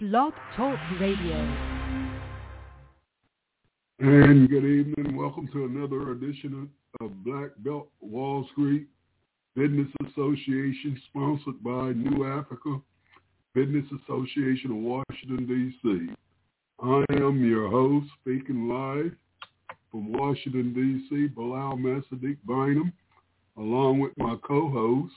Blog Talk Radio. And good evening. Welcome to another edition of Black Belt Wall Street Business Association, sponsored by New Africa Business Association of Washington, D.C. I am your host, speaking live from Washington, D.C., Bilal Masadiq Bynum, along with my co-host,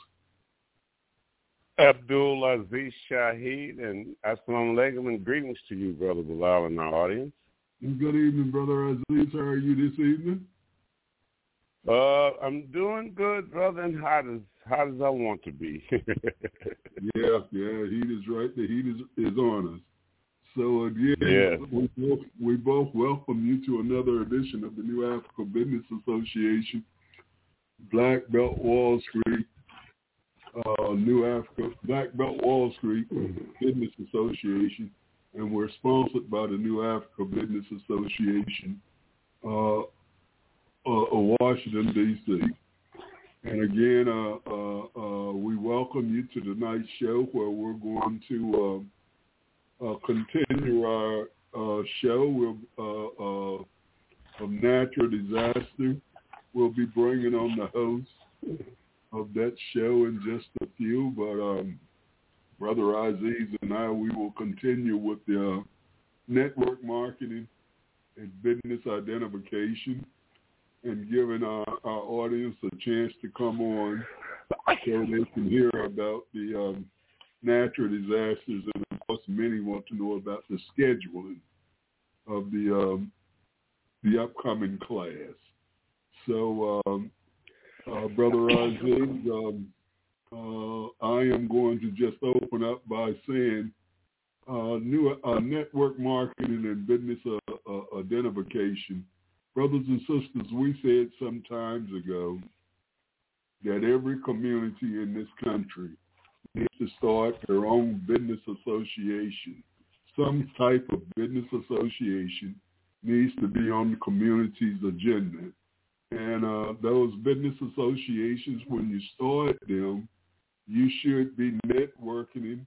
Abdul Aziz Shaheed, and assalamu alaikum, and greetings to you, Brother Bilal, and our audience. Good evening, Brother Aziz. How are you this evening? I'm doing good, brother, and hot as I want to be. Yeah, heat is right. The heat is on us. So again, we both welcome you to another edition of the New Africa Business Association, Black Belt Wall Street, New Africa Black Belt Wall Street Business Association, and we're sponsored by the New Africa Business Association of Washington, D.C. And again, we welcome you to tonight's show, where we're going to continue our show of natural disaster. We'll be bringing on the host of that show in just a few, but Brother Aziz and I, we will continue with the network marketing and business identification, and giving our audience a chance to come on so they can hear about the natural disasters, and of course many want to know about the scheduling of the upcoming class. So Brother Aziz, I am going to just open up by saying network marketing and business identification. Brothers and sisters, we said some times ago that every community in this country needs to start their own business association. Some type of business association needs to be on the community's agenda. And those business associations, when you start them, you should be networking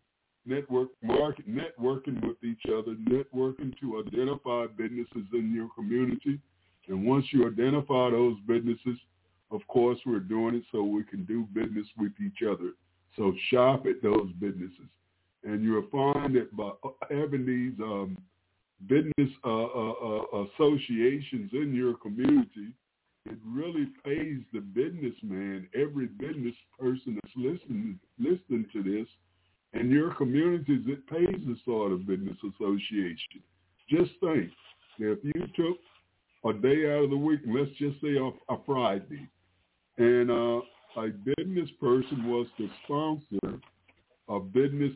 with each other, networking to identify businesses in your community. And once you identify those businesses, of course, we're doing it so we can do business with each other. So shop at those businesses. And you'll find that by having these business associations in your community, it really pays the businessman, every business person that's listening to this, in your communities, it pays to start a business association. Just think, if you took a day out of the week, let's just say a Friday, and a business person was to sponsor a business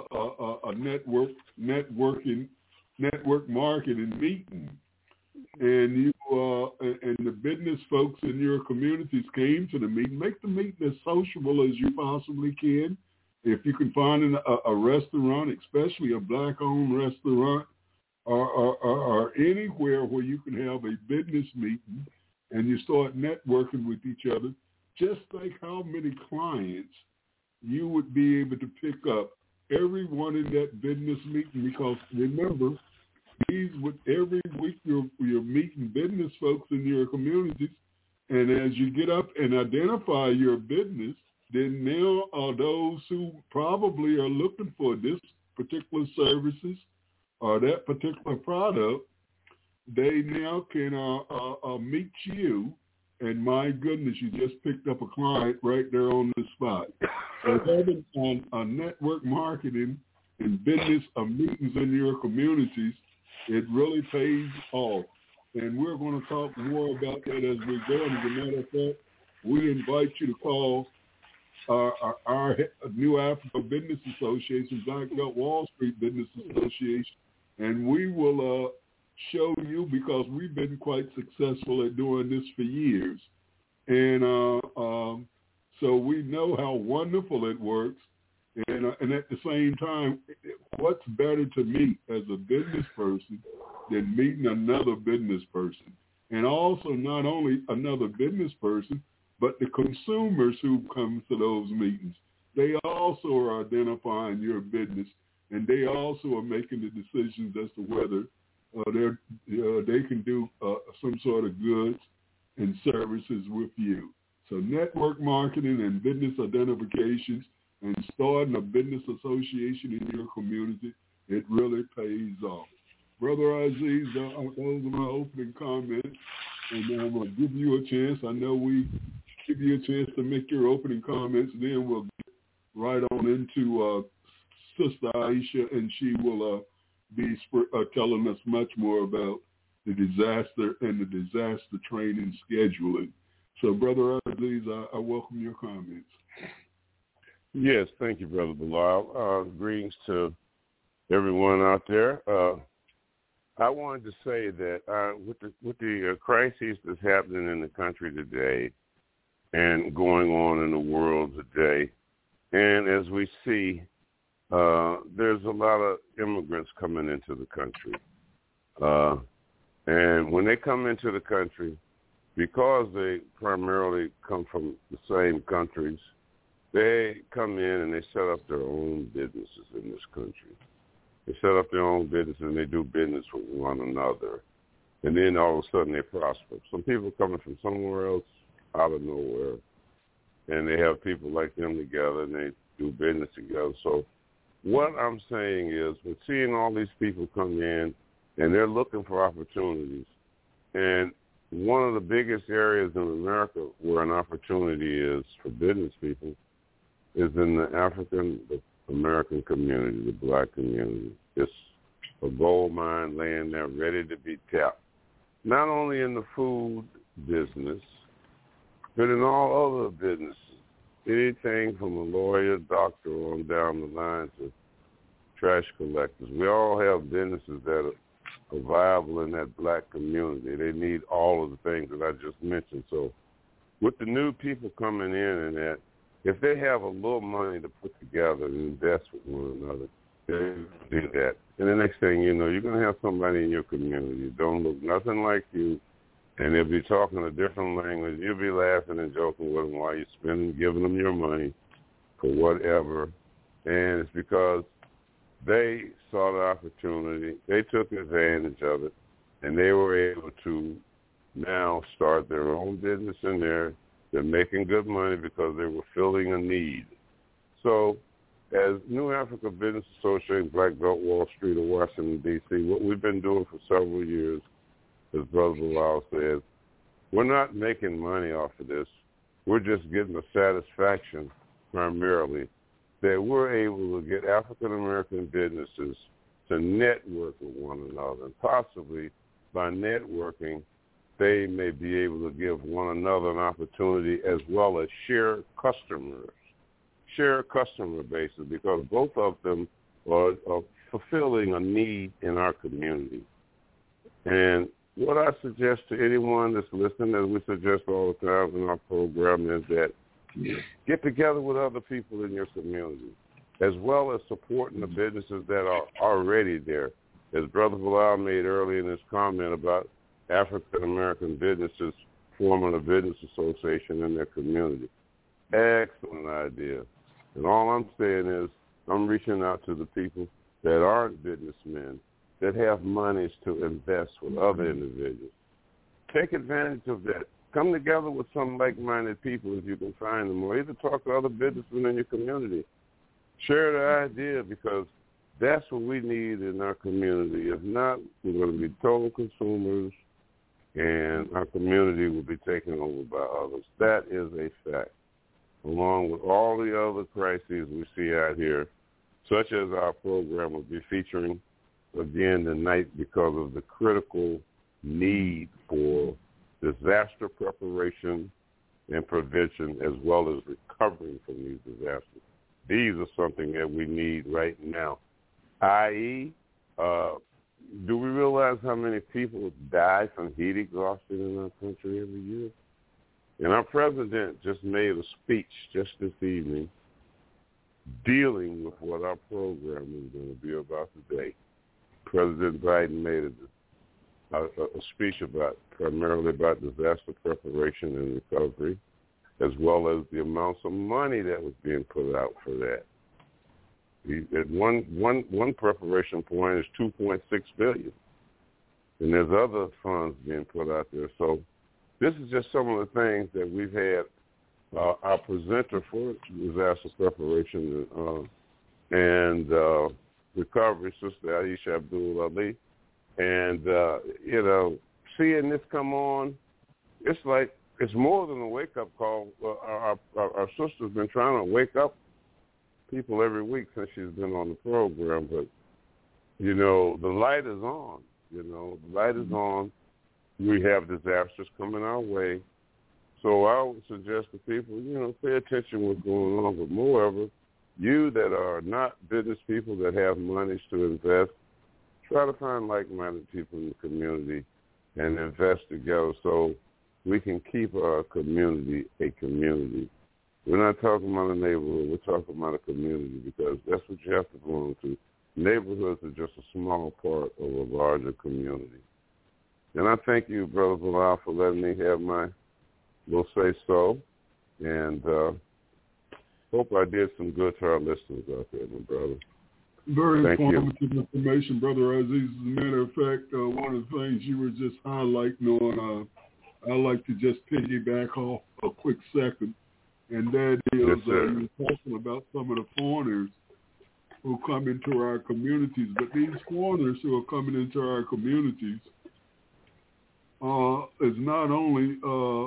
network marketing meeting, and you and the business folks in your communities came to the meeting, make the meeting as sociable as you possibly can. If you can find a restaurant, especially a black-owned restaurant, or anywhere where you can have a business meeting and you start networking with each other, just think how many clients you would be able to pick up everyone in that business meeting. Because remember, every week you're meeting business folks in your communities, and as you get up and identify your business, then now those who probably are looking for this particular services or that particular product, they now can meet you, and my goodness, you just picked up a client right there on the spot. So having a network marketing and business meetings in your communities, it really pays off. And we're going to talk more about that as we go. And as a matter of fact, we invite you to call our New Africa Business Association, Black Belt Wall Street Business Association, and we will show you, because we've been quite successful at doing this for years. And so we know how wonderful it works. And at the same time, what's better to meet as a business person than meeting another business person? And also not only another business person, but the consumers who come to those meetings. They also are identifying your business and they also are making the decisions as to whether they can do some sort of goods and services with you. So network marketing and business identifications and starting a business association in your community, it really pays off. Brother Aziz, those are my opening comments, and I'm going to give you a chance. I know we give you a chance to make your opening comments, then we'll get right on into Sister Aisha, and she will be telling us much more about the disaster and the disaster training scheduling. So, Brother Aziz, I welcome your comments. Yes, thank you, Brother Bilal. Greetings to everyone out there. I wanted to say that with the crises that's happening in the country today and going on in the world today, and as we see, there's a lot of immigrants coming into the country. And when they come into the country, because they primarily come from the same countries, they come in and they set up their own businesses in this country. They set up their own business and they do business with one another. And then all of a sudden they prosper. Some people coming from somewhere else out of nowhere, and they have people like them together and they do business together. So what I'm saying is, we're seeing all these people come in and they're looking for opportunities. And one of the biggest areas in America where an opportunity is for business people is in the African American community, the black community. It's a gold mine laying there ready to be tapped. Not only in the food business, but in all other businesses. Anything from a lawyer, doctor, on down the line to trash collectors. We all have businesses that are viable in that black community. They need all of the things that I just mentioned. So with the new people coming in and that, if they have a little money to put together and invest with one another, they do that. And the next thing you know, you're going to have somebody in your community who don't look nothing like you, and they'll be talking a different language. You'll be laughing and joking with them while you're giving them your money for whatever. And it's because they saw the opportunity, they took advantage of it, and they were able to now start their own business in there. They're making good money because they were filling a need. So as New Africa Business Association, Black Belt Wall Street of Washington, D.C., what we've been doing for several years, as Brother Bilal says, we're not making money off of this. We're just getting a satisfaction primarily that we're able to get African-American businesses to network with one another. And possibly by networking, they may be able to give one another an opportunity as well as share customer bases, because both of them are fulfilling a need in our community. And what I suggest to anyone that's listening, as we suggest all the time in our program, is that get together with other people in your community, as well as supporting the businesses that are already there. As Brother Bilal made earlier in his comment about African-American businesses forming a business association in their community. Excellent idea. And all I'm saying is I'm reaching out to the people that aren't businessmen, that have monies to invest with other individuals. Take advantage of that. Come together with some like-minded people if you can find them, or either talk to other businessmen in your community. Share the idea, because that's what we need in our community. If not, we're going to be total consumers, and our community will be taken over by others. That is a fact. Along with all the other crises we see out here, such as our program will be featuring again tonight, because of the critical need for disaster preparation and prevention, as well as recovering from these disasters. These are something that we need right now, i.e., do we realize how many people die from heat exhaustion in our country every year? And our president just made a speech just this evening dealing with what our program is going to be about today. President Biden made a speech primarily about disaster preparation and recovery, as well as the amounts of money that was being put out for that. At one preparation point is $2.6 billion, and there's other funds being put out there. So this is just some of the things that we've had our presenter for disaster preparation and recovery, Sister Aisha Abdul Ali, and seeing this come on, it's like it's more than a wake-up call. Our sister's been trying to wake up people every week since she's been on the program, but the light is on. The light is on. We have disasters coming our way, so I would suggest to people, pay attention to what's going on. But moreover, you that are not business people that have monies to invest, try to find like-minded people in the community and invest together so we can keep our community a community. We're not talking about a neighborhood. We're talking about a community, because that's what you have to belong to. Neighborhoods are just a small part of a larger community. And I thank you, Brother Bilal, for letting me have my little say-so. And hope I did some good to our listeners out there, my brother. Very informative information, Brother Aziz. As a matter of fact, one of the things you were just highlighting on, I'd like to just piggyback off a quick second, and that is you were talking about some of the foreigners who come into our communities. But these foreigners who are coming into our communities is not only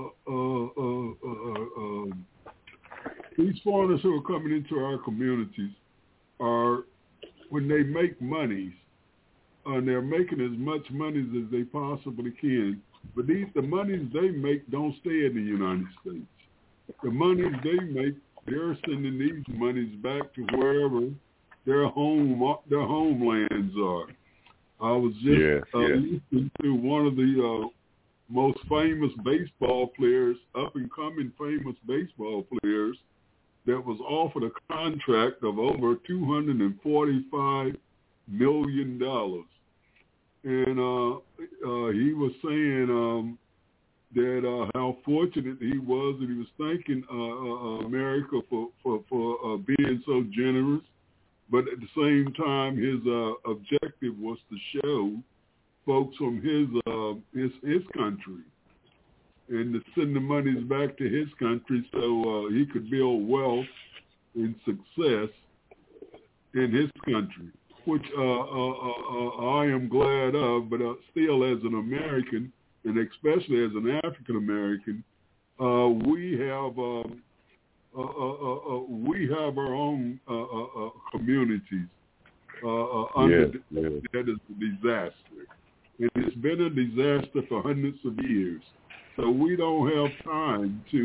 these foreigners who are coming into our communities are, when they make monies, and they're making as much money as they possibly can, but the monies they make don't stay in the United States. The monies they make, they're sending these monies back to wherever their homelands are. I was just listening to one of the most famous baseball players, up-and-coming famous baseball players, that was offered a contract of over $245 million. And he was saying that how fortunate he was, and he was thanking America for being so generous. But at the same time, his objective was to show folks from his country and to send the monies back to his country so he could build wealth and success in his country, which I am glad of. But still, as an American, and especially as an African American, we have our own communities under that is a disaster, and it's been a disaster for hundreds of years. So we don't have time to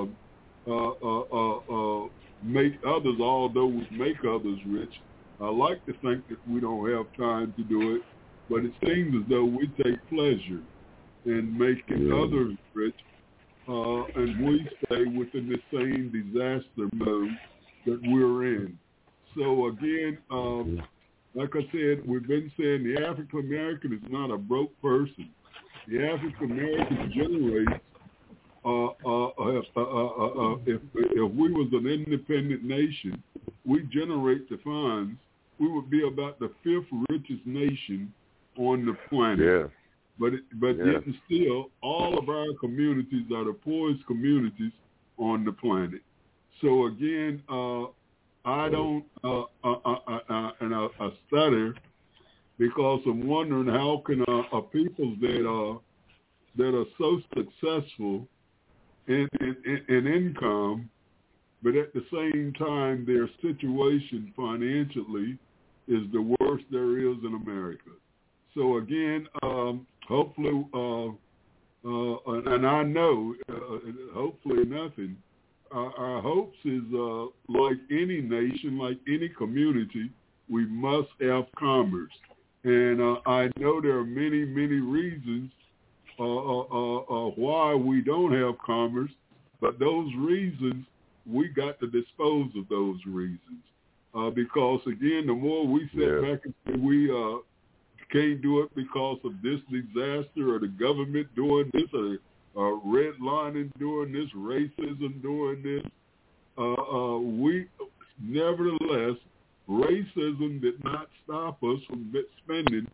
make others, although we make others rich. I like to think that we don't have time to do it, but it seems as though we take pleasure in making others rich, and we stay within the same disaster mode that we're in. So again, like I said, we've been saying the African American is not a broke person. The African American generates, if we was an independent nation, we generate the funds, we would be about the 5th richest nation on the planet. Yeah. But yet and still, all of our communities are the poorest communities on the planet. So again, I don't, and I stutter, because I'm wondering how can a people that are so successful in income, but at the same time their situation financially is the worst there is in America. So again, hopefully, and I know, hopefully nothing. Our hopes is like any nation, like any community, we must have commerce. And I know there are many, many reasons why we don't have commerce, but those reasons, we got to dispose of those reasons. Because, again, the more we sit back and say we can't do it because of this disaster or the government doing this or redlining doing this, racism doing this, we nevertheless racism did not stop us from spending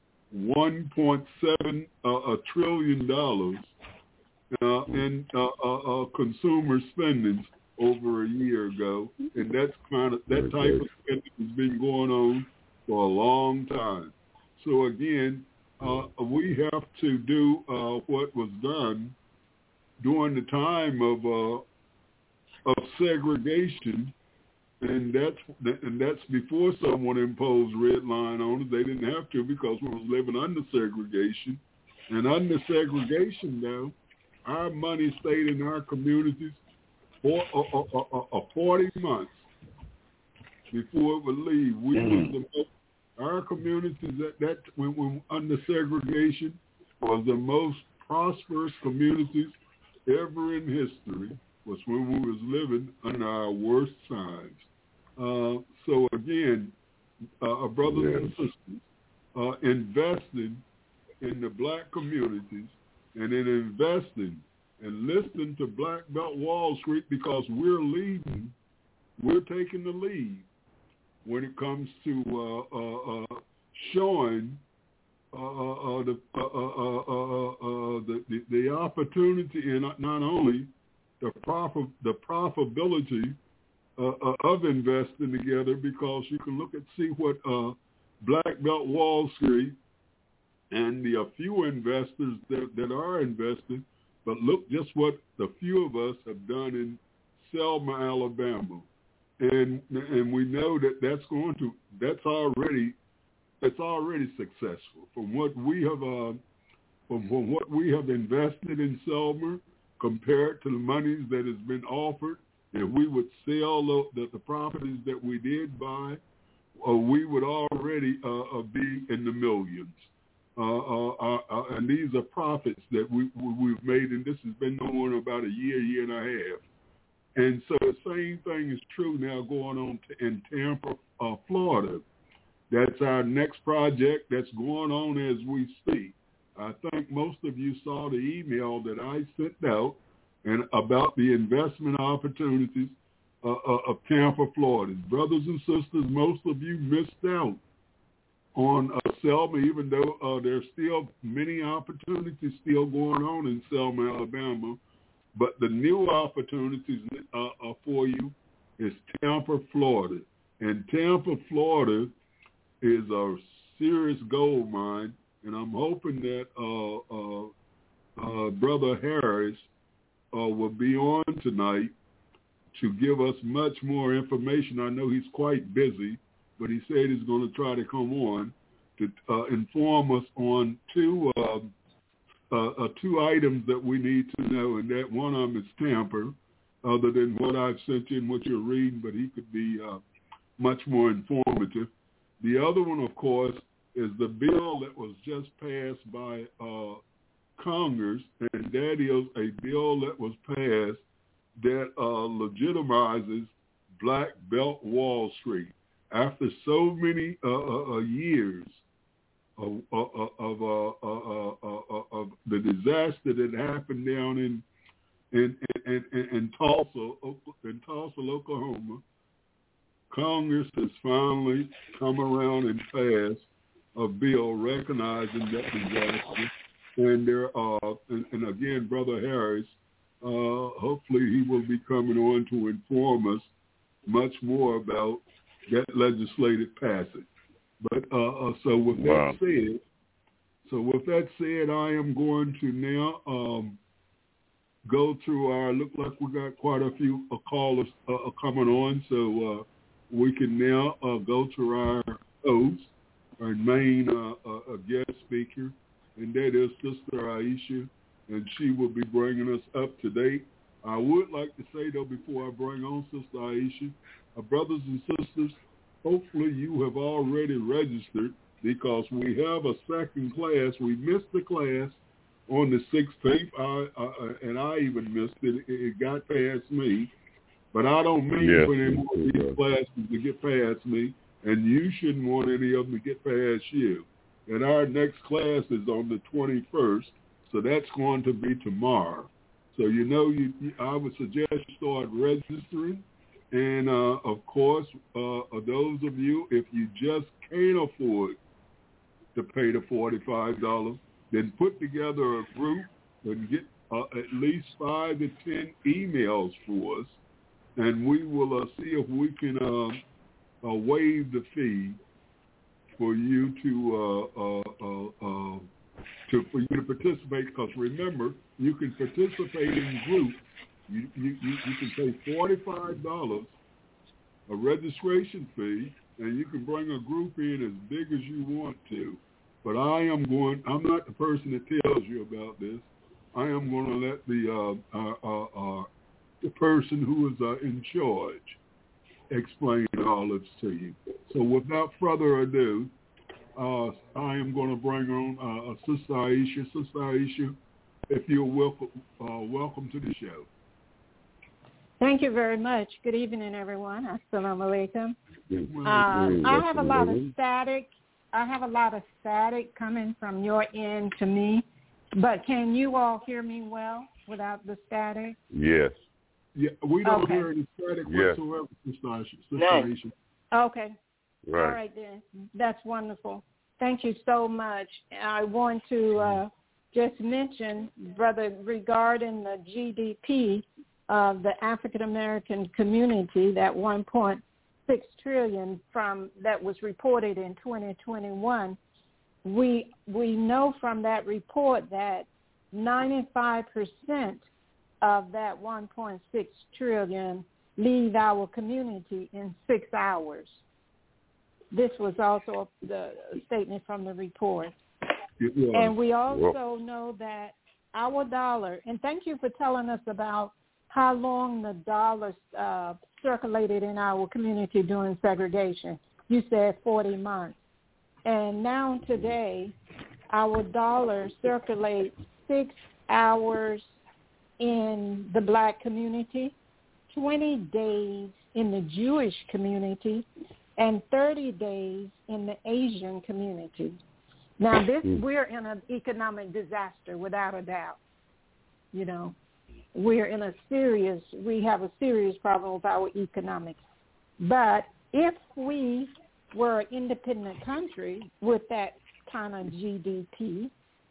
$1.7 trillion in consumer spending over a year ago, and that type of spending has been going on for a long time. So again, we have to do what was done during the time of segregation, and that's before someone imposed red line on us. They didn't have to because we was living under segregation, and under segregation now, our money stayed in our communities for 40 months before it would leave. Our communities that when under segregation was the most prosperous communities ever in history. Was when we was living under our worst times. So again, brothers and sisters, investing in the black communities and in investing and listening to Black Belt Wall Street, because we're taking the lead when it comes to showing the opportunity and not only the profitability of investing together, because you can see what Black Belt Wall Street and the few investors that are investing, but look just what the few of us have done in Selma, Alabama, and we know that's already successful from what we have invested in Selma compared to the monies that has been offered. If we would sell the properties that we did buy, we would already be in the millions. And these are profits that we've made, and this has been going on about a year and a half. And so the same thing is true now going on in Tampa, Florida. That's our next project that's going on as we speak. I think most of you saw the email that I sent out and about the investment opportunities of Tampa, Florida. Brothers and sisters, most of you missed out on Selma, even though there's still many opportunities still going on in Selma, Alabama. But the new opportunities for you is Tampa, Florida. And Tampa, Florida is a serious gold mine, and I'm hoping that Brother Harris will be on tonight to give us much more information. I know he's quite busy, but he said he's going to try to come on to inform us on two items that we need to know, and that one of them is Tampa, other than what I've sent you and what you're reading, but he could be much more informative. The other one, of course, is the bill that was just passed by Congress, and that is a bill that was passed that legitimizes Black Belt Wall Street. After so many years of the disaster that happened down in Tulsa, Oklahoma, Congress has finally come around and passed a bill recognizing that disaster. And and again, Brother Harris, hopefully he will be coming on to inform us much more about that legislative passage. But so with that said, I am going to now go through our. Look like we got quite a few callers coming on, so we can now go to our host, our main guest speaker, and that is Sister Aisha, and she will be bringing us up to date. I would like to say, though, before I bring on Sister Aisha, brothers and sisters, hopefully you have already registered, because we have a second class. We missed the class on the 16th, and I even missed it. It got past me. But I don't mean for any more of these classes to get past me, and you shouldn't want any of them to get past you. And our next class is on the 21st, so that's going to be tomorrow. So, I would suggest you start registering, And, of course, those of you, if you just can't afford to pay the $45, then put together a group and get at least 5 to 10 emails for us, and we will see if we can waive the fee for you for you to participate. Because remember, you can participate in groups. You can pay $45, a registration fee, and you can bring a group in as big as you want to. But I'm not the person that tells you about this. I am going to let the person who is in charge explain all this to you. So without further ado, I am going to bring on Sister Aisha. Sister Aisha, if you're welcome to the show. Thank you very much. Good evening, everyone. Assalamu alaikum. I have a lot of static. Coming from your end to me, but can you all hear me well without the static? Yes. Yeah, we don't hear any static whatsoever, Sister Aisha. Okay. Right. All right, then. That's wonderful. Thank you so much. I want to just mention, brother, regarding the GDP of the African American community, that 1.6 trillion that was reported in 2021. We know from that report that 95% of that 1.6 trillion leave our community in 6 hours. This was also the statement from the report. And we also know that our dollar, and thank you for telling us about how long the dollar circulated in our community during segregation. You said 40 months. And now today, our dollar circulates 6 hours in the black community, 20 days in the Jewish community, and 30 days in the Asian community. Now, we're in an economic disaster, without a doubt. You know, we have a serious problem with our economics. But if we were an independent country with that kind of GDP,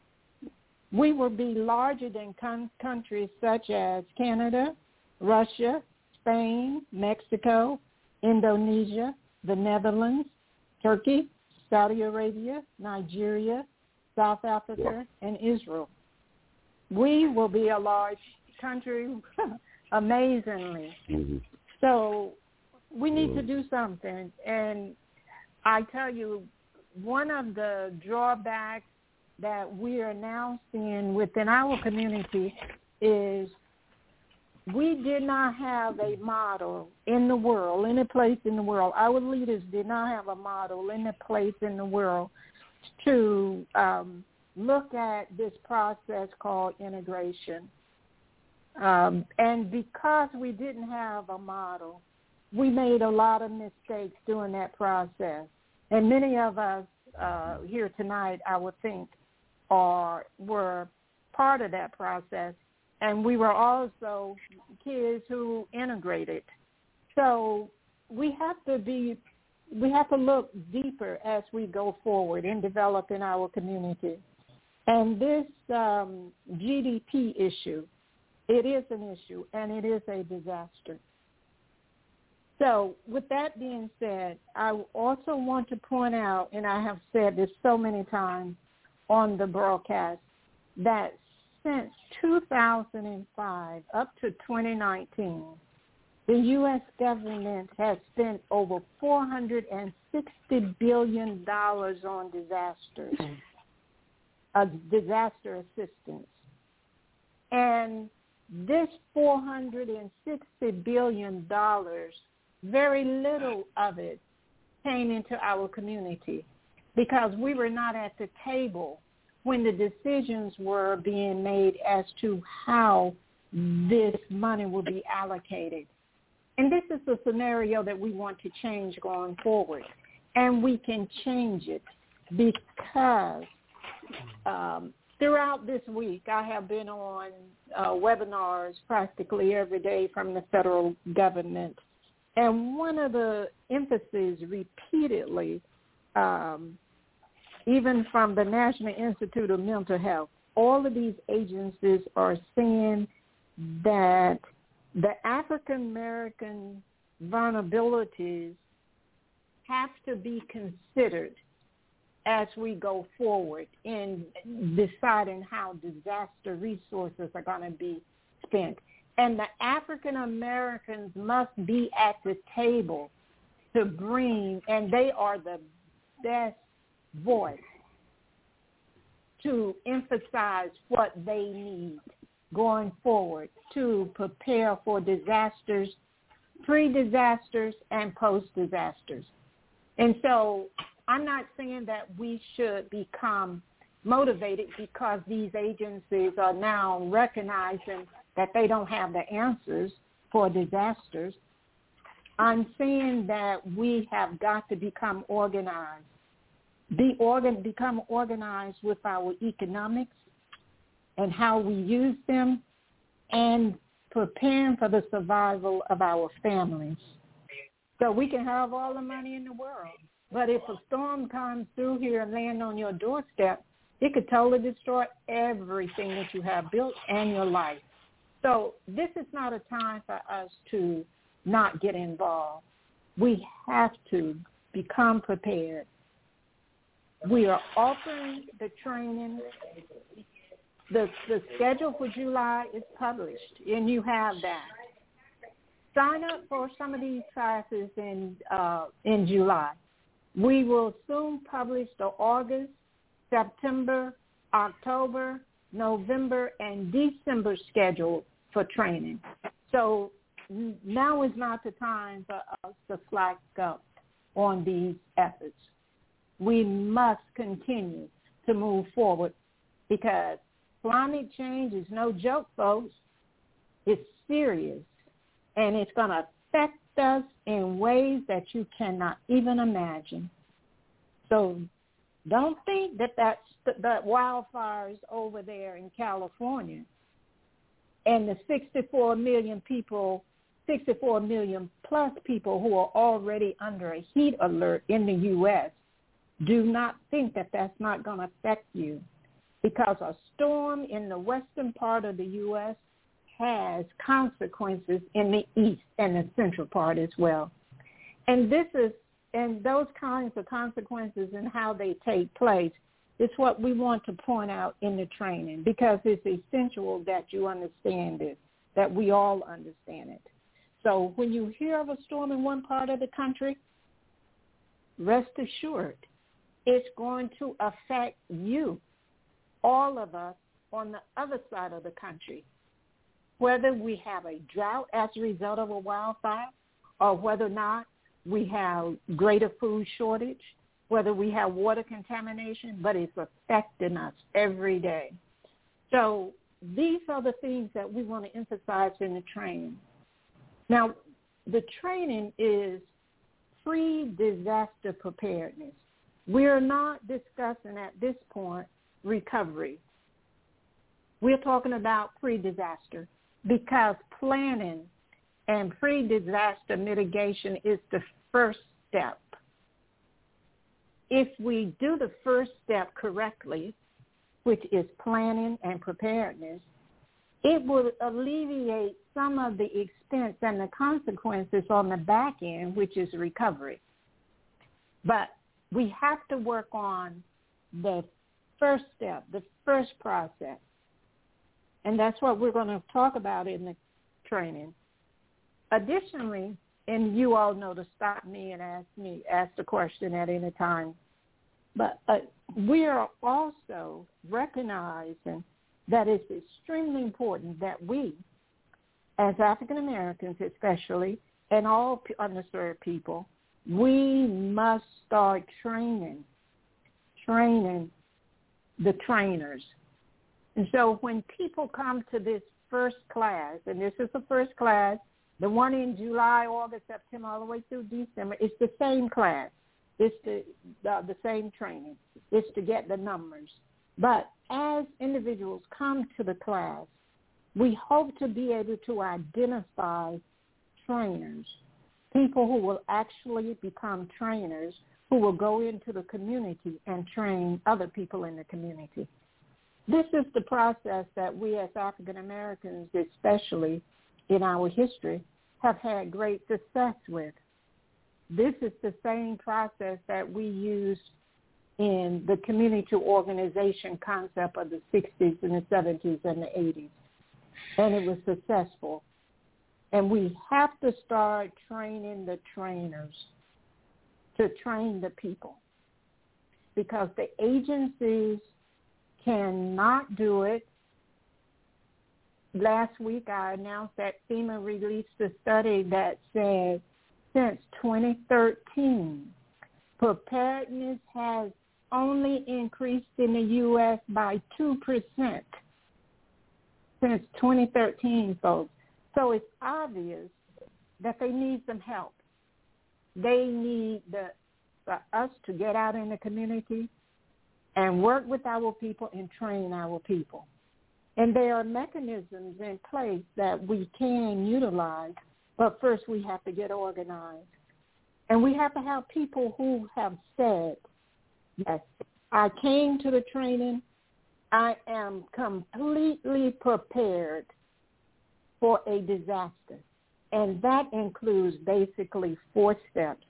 we would be larger than countries such as Canada, Russia, Spain, Mexico, Indonesia, the Netherlands, Turkey, Saudi Arabia, Nigeria, South Africa, and Israel. We will be a large country, amazingly. Mm-hmm. So we need to do something. And I tell you, one of the drawbacks that we are now seeing within our community is we did not have a model in the world, any place in the world. Our leaders did not have a model in a place in the world to look at this process called integration. And because we didn't have a model, we made a lot of mistakes during that process. And many of us here tonight, I would think, were part of that process. And we were also kids who integrated. So we have to look deeper as we go forward in developing our community. And this GDP issue, it is an issue, and it is a disaster. So with that being said, I also want to point out, and I have said this so many times on the broadcast, that since 2005 up to 2019, the U.S. government has spent over $460 billion on disaster assistance. And this $460 billion, very little of it came into our community because we were not at the table when the decisions were being made as to how this money will be allocated. And this is a scenario that we want to change going forward. And we can change it because throughout this week, I have been on webinars practically every day from the federal government. And one of the emphases repeatedly, even from the National Institute of Mental Health, all of these agencies are saying that the African-American vulnerabilities have to be considered as we go forward in deciding how disaster resources are going to be spent. And the African Americans must be at the table to bring, and they are the best voice to emphasize what they need going forward to prepare for disasters, pre-disasters, and post-disasters. And so I'm not saying that we should become motivated because these agencies are now recognizing that they don't have the answers for disasters. I'm saying that we have got to become organized. Become organized with our economics and how we use them, and preparing for the survival of our families. So we can have all the money in the world, but if a storm comes through here and lands on your doorstep, it could totally destroy everything that you have built and your life. So this is not a time for us to not get involved. We have to become prepared. We are offering the training. The schedule for July is published, and you have that. Sign up for some of these classes in July. We will soon publish the August, September, October, November, and December schedule for training. So now is not the time for us to slack up on these efforts. We must continue to move forward because climate change is no joke, folks. It's serious, and it's going to affect us in ways that you cannot even imagine. So don't think that that wildfires over there in California and the 64 million plus people who are already under a heat alert in the U.S., do not think that that's not going to affect you, because a storm in the western part of the U.S. has consequences in the east and the central part as well. And those kinds of consequences and how they take place is what we want to point out in the training, because it's essential that you understand it, that we all understand it. So when you hear of a storm in one part of the country, rest assured it's going to affect you, all of us on the other side of the country, whether we have a drought as a result of a wildfire, or whether or not we have greater food shortage, whether we have water contamination, but it's affecting us every day. So these are the things that we want to emphasize in the training. Now, the training is pre-disaster preparedness. We're not discussing at this point recovery. We're talking about pre-disaster, because planning and pre-disaster mitigation is the first step. If we do the first step correctly, which is planning and preparedness, it will alleviate some of the expense and the consequences on the back end, which is recovery. But we have to work on the first step, the first process. And that's what we're going to talk about in the training. Additionally, and you all know to stop me and ask the question at any time, but we are also recognizing that it's extremely important that we, as African Americans especially, and all underserved people, we must start training the trainers. And so when people come to this first class, and this is the first class, the one in July, August, September, all the way through December, it's the same class. It's the same training. It's to get the numbers. But as individuals come to the class, we hope to be able to identify trainers people who will actually become trainers who will go into the community and train other people in the community. This is the process that we as African Americans, especially in our history, have had great success with. This is the same process that we used in the community organization concept of the 60s and the 70s and the 80s. And it was successful. And we have to start training the trainers to train the people, because the agencies cannot do it. Last week I announced that FEMA released a study that said since 2013, preparedness has only increased in the U.S. by 2% since 2013, folks. So it's obvious that they need some help. They need us to get out in the community and work with our people and train our people. And there are mechanisms in place that we can utilize, but first we have to get organized. And we have to have people who have said, yes, I came to the training. I am completely prepared for a disaster. And that includes basically 4 steps.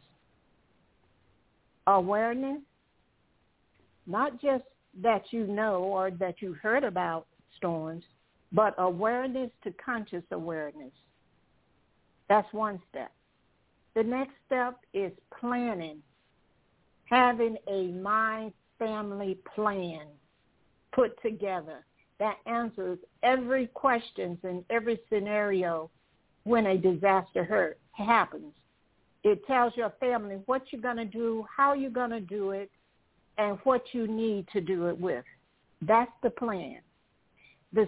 Awareness, not just that you know or that you heard about storms, but awareness to conscious awareness. That's one step. The next step is planning, having a mind-family plan put together that answers every question in every scenario when a disaster happens. It tells your family what you're going to do, how you're going to do it, and what you need to do it with. That's the plan. The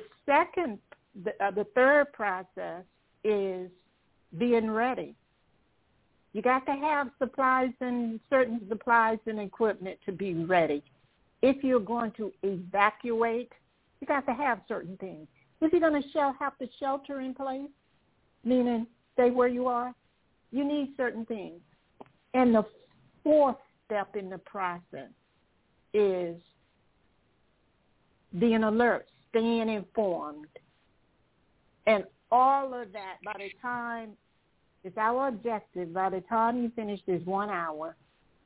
third process is being ready. You got to have certain supplies and equipment to be ready. If you're going to evacuate, you got to have certain things. If you're going to have to shelter in place, meaning stay where you are, you need certain things. And the 4th step in the process is being alert, staying informed. And all of that, by the time, it's our objective, by the time you finish this 1 hour,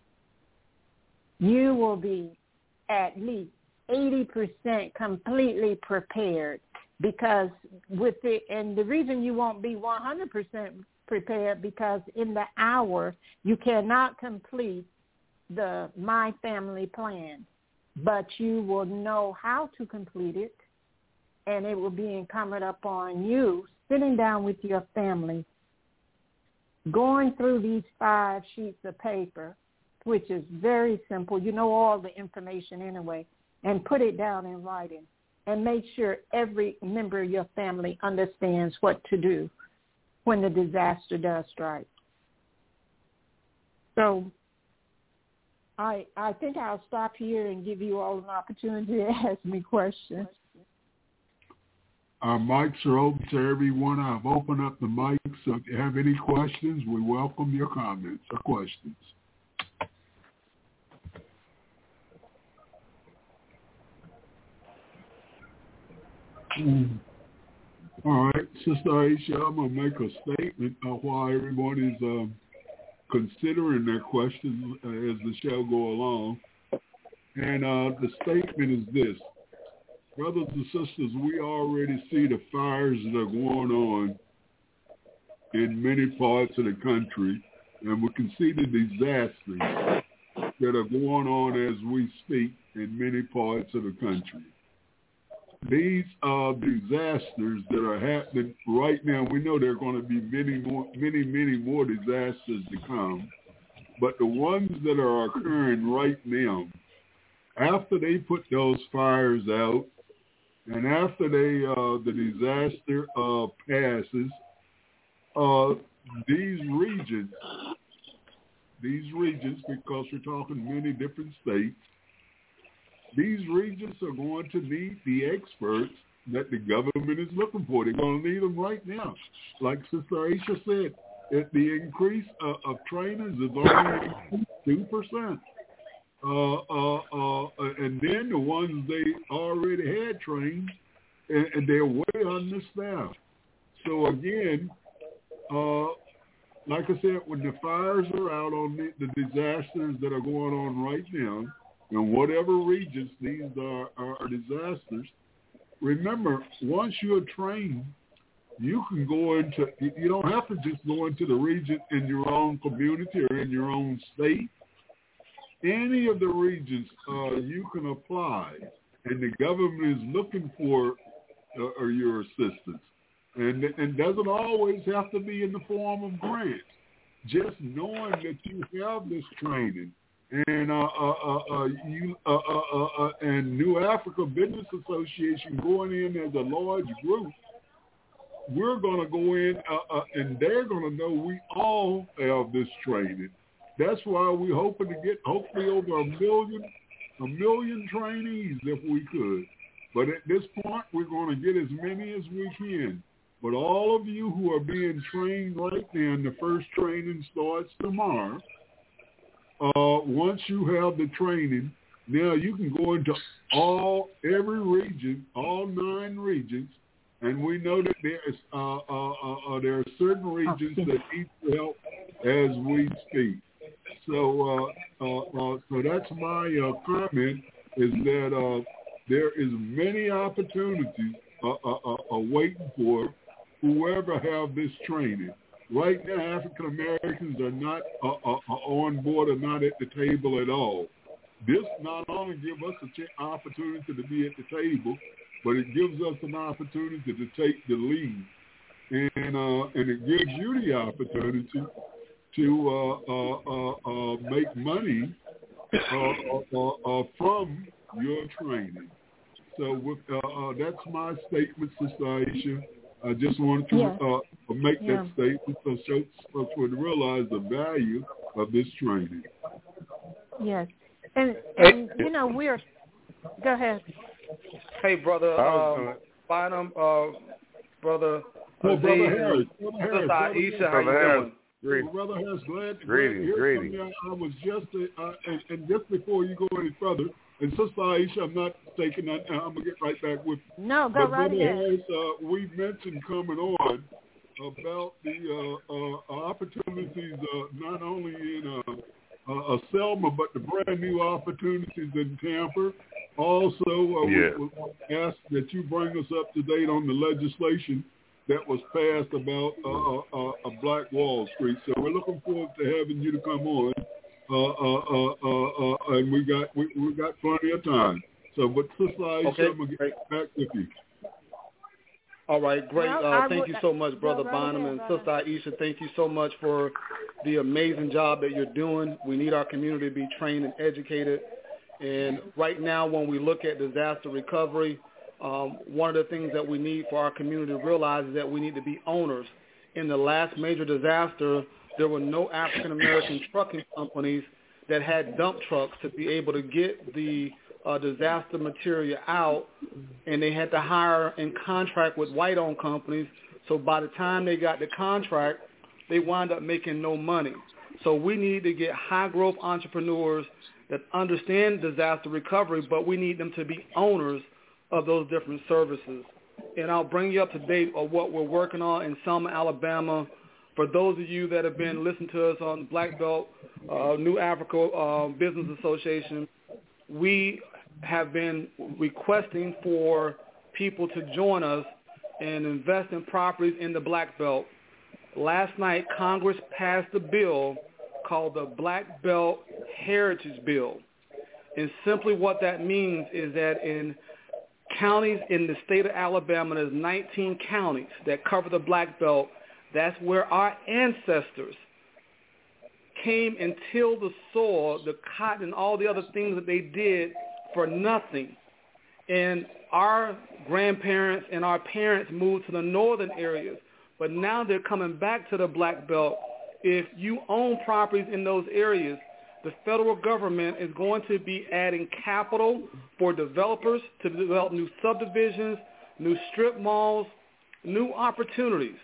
you will be at least 80% completely prepared, because and the reason you won't be 100% prepared, because in the hour you cannot complete the My Family Plan, but you will know how to complete it, and it will be incumbent upon you sitting down with your family, going through these 5 sheets of paper, which is very simple. You know all the information anyway, and put it down in writing, and make sure every member of your family understands what to do when the disaster does strike. So I think I'll stop here and give you all an opportunity to ask me questions. Our mics are open to everyone. I've opened up the mics, so if you have any questions, we welcome your comments or questions. All right, Sister Aisha, I'm going to make a statement while everyone is considering their questions as the show go along. And the statement is this. Brothers and sisters, we already see the fires that are going on in many parts of the country, and we can see the disasters that are going on as we speak in many parts of the country. These are disasters that are happening right now. We know there are going to be many more disasters to come, but the ones that are occurring right now, after they put those fires out, and after the disaster passes, these regions, because we're talking many different states, these regions are going to need the experts that the government is looking for. They're going to need them right now. Like Sister Aisha said, The increase of trainers is only 2%. And then the ones they already had trained, and they're way understaffed. So again, like I said, when the fires are out on the disasters that are going on right now, in whatever regions these are disasters, remember, once you're trained, you can go into, you don't have to just go into the region in your own community or in your own state. Any of the regions you can apply, and the government is looking for your assistance. And doesn't always have to be in the form of grants. Just knowing that you have this training, and and New Africa Business Association going in as a large group, we're going to go in, and they're going to know we all have this training. That's why we're hoping to get hopefully over a million trainees if we could. But at this point, we're going to get as many as we can. But all of you who are being trained right now, and the first training starts tomorrow, once you have the training, now you can go into every region, all 9 regions, and we know that there are certain regions that need help as we speak. So that's my comment, is that there is many opportunities waiting for whoever have this training. Right now, African Americans are not on board, or not at the table at all. This not only gives us an opportunity to be at the table, but it gives us an opportunity to take the lead, and it gives you the opportunity to make money from your training. So that's my statement, Sister Aisha. I just wanted to make that statement so folks would realize the value of this training. Yes. And you know, go ahead. Hey, Brother Bynum, Brother Harris. Sister Aisha, how you doing? Brother Harris, glad to hear from you. I was just, and just before you go any further, and Sister Aisha, I'm not taking that. I'm going to get right back with you. No, go right ahead. Harris, we mentioned coming on about the opportunities, not only in Selma, but the brand new opportunities in Tampa. Also, we ask that you bring us up to date on the legislation that was passed about a Black Wall Street. So we're looking forward to having you to come on. And we got plenty of time. So, but Sister Aisha, I'm going to get back with you. All right, great. Thank you so much, Brother Bynum, and Sister Aisha. Thank you so much for the amazing job that you're doing. We need our community to be trained and educated. And right now, when we look at disaster recovery, one of the things that we need for our community to realize is that we need to be owners. In the last major disaster, there were no African-American trucking companies that had dump trucks to be able to get the disaster material out, and they had to hire and contract with white-owned companies. So by the time they got the contract, they wound up making no money. So we need to get high-growth entrepreneurs that understand disaster recovery, but we need them to be owners of those different services. And I'll bring you up to date on what we're working on in Selma, Alabama. For those of you that have been listening to us on Black Belt, New Africa Business Association, we have been requesting for people to join us and invest in properties in the Black Belt. Last night, Congress passed a bill called the Black Belt Heritage Bill. And simply what that means is that in counties in the state of Alabama, there's 19 counties that cover the Black Belt. That's where our ancestors came and tilled the soil, the cotton, and all the other things that they did for nothing. And our grandparents and our parents moved to the northern areas, but now they're coming back to the Black Belt. If you own properties in those areas, the federal government is going to be adding capital for developers to develop new subdivisions, new strip malls, new opportunities.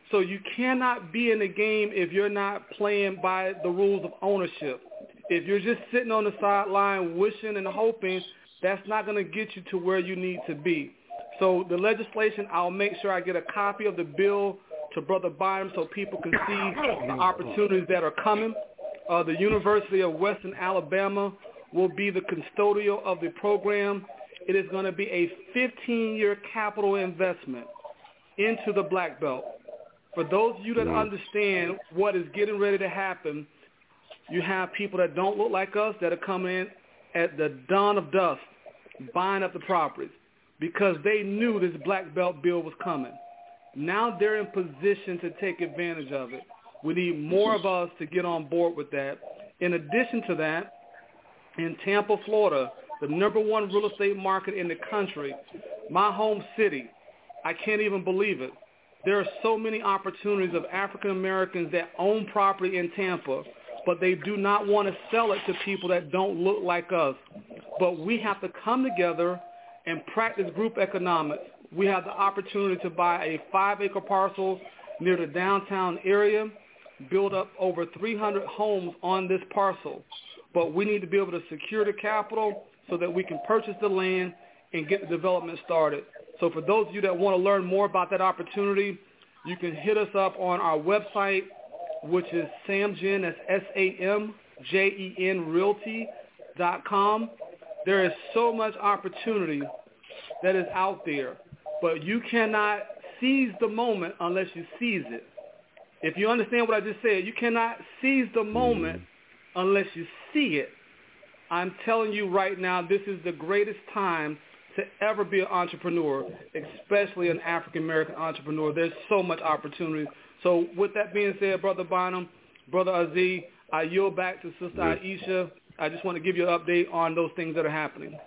So you cannot be in the game if you're not playing by the rules of ownership. If you're just sitting on the sideline wishing and hoping, that's not going to get you to where you need to be. So the legislation, I'll make sure I get a copy of the bill to Brother Bynum so people can see the opportunities that are coming. The University of Western Alabama will be the custodial of the program. It is going to be a 15-year capital investment into the Black Belt. For those of you that understand what is getting ready to happen, you have people that don't look like us that are coming in at the dawn of dusk, buying up the properties because they knew this Black Belt bill was coming. Now they're in position to take advantage of it. We need more of us to get on board with that. In addition to that, in Tampa, Florida, the number one real estate market in the country, my home city, I can't even believe it. There are so many opportunities of African Americans that own property in Tampa, but they do not want to sell it to people that don't look like us. But we have to come together and practice group economics. We have the opportunity to buy a 5-acre parcel near the downtown area, build up over 300 homes on this parcel. But we need to be able to secure the capital so that we can purchase the land and get the development started. So for those of you that want to learn more about that opportunity, you can hit us up on our website, which is SAMJEN, that's SAMJEN Realty.com. There is so much opportunity that is out there, but you cannot seize the moment unless you seize it. If you understand what I just said, you cannot seize the moment unless you see it. I'm telling you right now, this is the greatest time to ever be an entrepreneur, especially an African-American entrepreneur. There's so much opportunity. So with that being said, Brother Bynum, Brother Aziz, I yield back to Sister Aisha. I just want to give you an update on those things that are happening.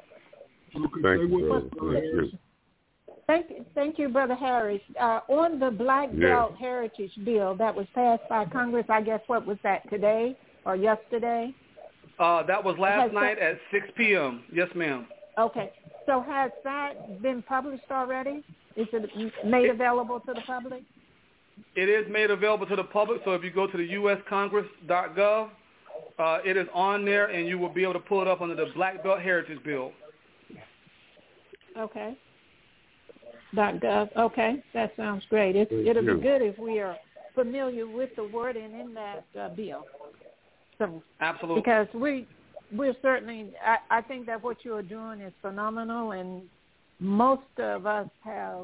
Thank you, Brother Harris. On the Black Belt Heritage Bill that was passed by Congress, I guess, what was that, today or yesterday? That was last night at 6 p.m. Yes, ma'am. Okay. So has that been published already? Is it made available to the public? It is made available to the public. So if you go to the uscongress.gov, it is on there, and you will be able to pull it up under the Black Belt Heritage Bill. Okay. .gov. Okay, that sounds great. It'll be good if we are familiar with the wording in that bill. So, absolutely. Because we're certainly, I think that what you are doing is phenomenal, and most of us have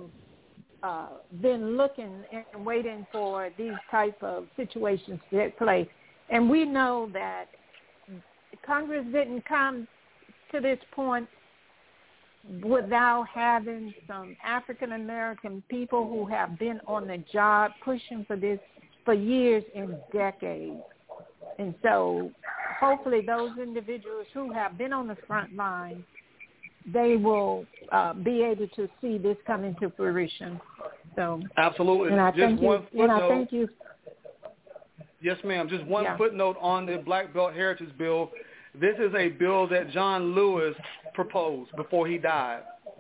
been looking and waiting for these type of situations to take place. And we know that Congress didn't come to this point without having some African-American people who have been on the job pushing for this for years and decades. And so hopefully those individuals who have been on the front line, they will be able to see this come into fruition. So absolutely. And I thank you. Yes, ma'am. Just one footnote on the Black Belt Heritage Bill. This is a bill that John Lewis proposed before he died.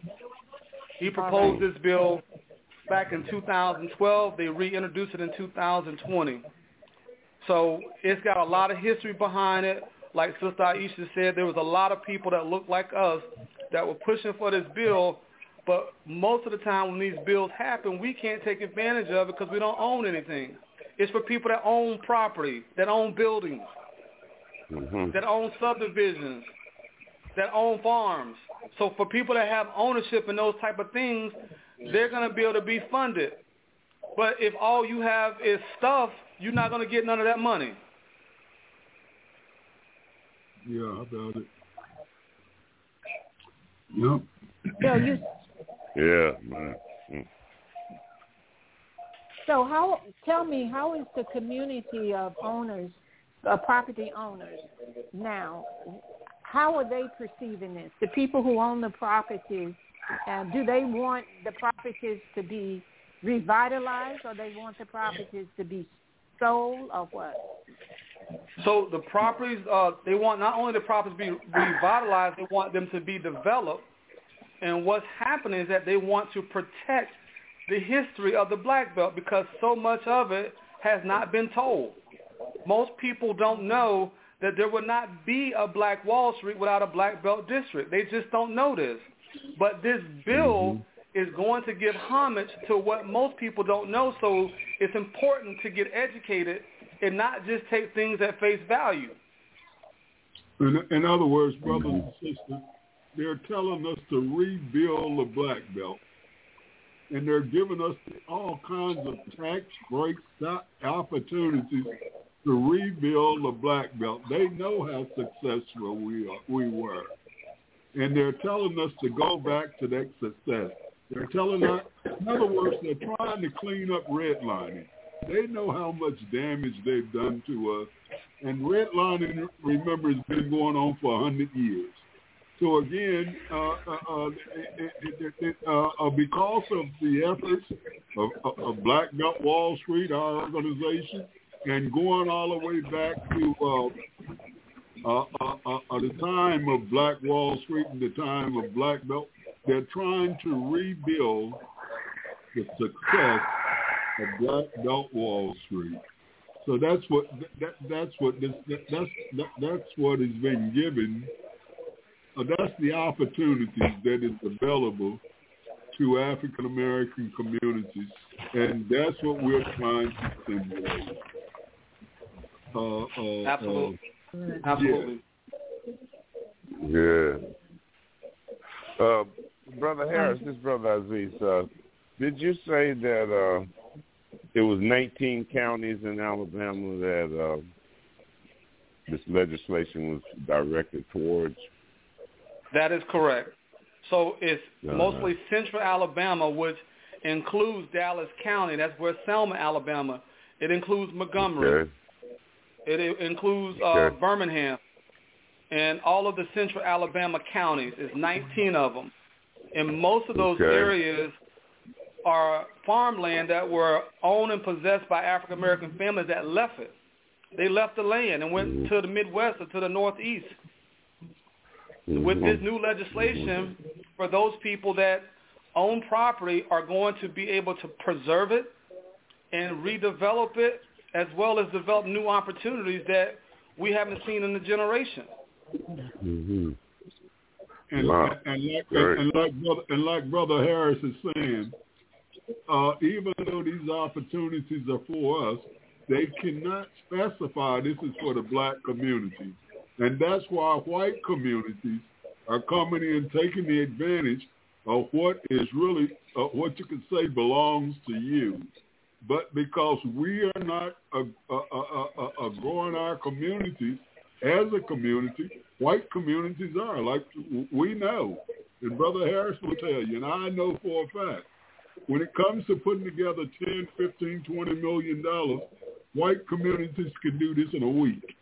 He proposed this bill back in 2012. They reintroduced it in 2020. So it's got a lot of history behind it. Like Sister Aisha said, there was a lot of people that looked like us that were pushing for this bill, but most of the time when these bills happen, we can't take advantage of it because we don't own anything. It's for people that own property, that own buildings, that own subdivisions, that own farms. So for people that have ownership in those type of things, they're going to be able to be funded. But if all you have is stuff, you're not going to get none of that money. Yeah, about it. Yep. Yeah, man. So tell me, how is the community of owners, property owners now, how are they perceiving this? The people who own the properties, do they want the properties to be revitalized, or they want the properties to be sold, or what? So the properties, they want not only the properties to be revitalized, they want them to be developed. And what's happening is that they want to protect the history of the Black Belt because so much of it has not been told. Most people don't know that there would not be a Black Wall Street without a Black Belt district. They just don't know this. But this bill is going to give homage to what most people don't know, so it's important to get educated and not just take things at face value. In other words, brothers and sisters, they're telling us to rebuild the Black Belt. And they're giving us all kinds of tax breaks, opportunities to rebuild the Black Belt. They know how successful we were. And they're telling us to go back to that success. They're telling us, in other words, they're trying to clean up redlining. They know how much damage they've done to us. And redlining, remember, has been going on for 100 years. So again, because of the efforts of Black Belt Wall Street, our organization, and going all the way back to the time of Black Wall Street and the time of Black Belt, they're trying to rebuild the success of Black Belt Wall Street. So that's what has been given. That's the opportunity that is available to African American communities, and that's what we're trying to stimulate. Absolutely. Absolutely. Yeah. Brother Harris, this is Brother Aziz. Did you say that it was 19 counties in Alabama that this legislation was directed towards? That is correct. So it's mostly central Alabama, which includes Dallas County. That's where Selma, Alabama. It includes Montgomery. Okay. It includes Birmingham. And all of the central Alabama counties. There's 19 of them. And most of those areas are farmland that were owned and possessed by African-American families that left it. They left the land and went to the Midwest or to the Northeast. With this new legislation, for those people that own property are going to be able to preserve it and redevelop it, as well as develop new opportunities that we haven't seen in a generation. Mm-hmm. And like Brother Harris is saying, even though these opportunities are for us, they cannot specify this is for the Black community. And that's why white communities are coming in, taking the advantage of what is really, what you could say belongs to you. But because we are not growing our communities as a community, white communities are, like we know. And Brother Harris will tell you, and I know for a fact, when it comes to putting together $10, $15, $20 million, white communities can do this in a week.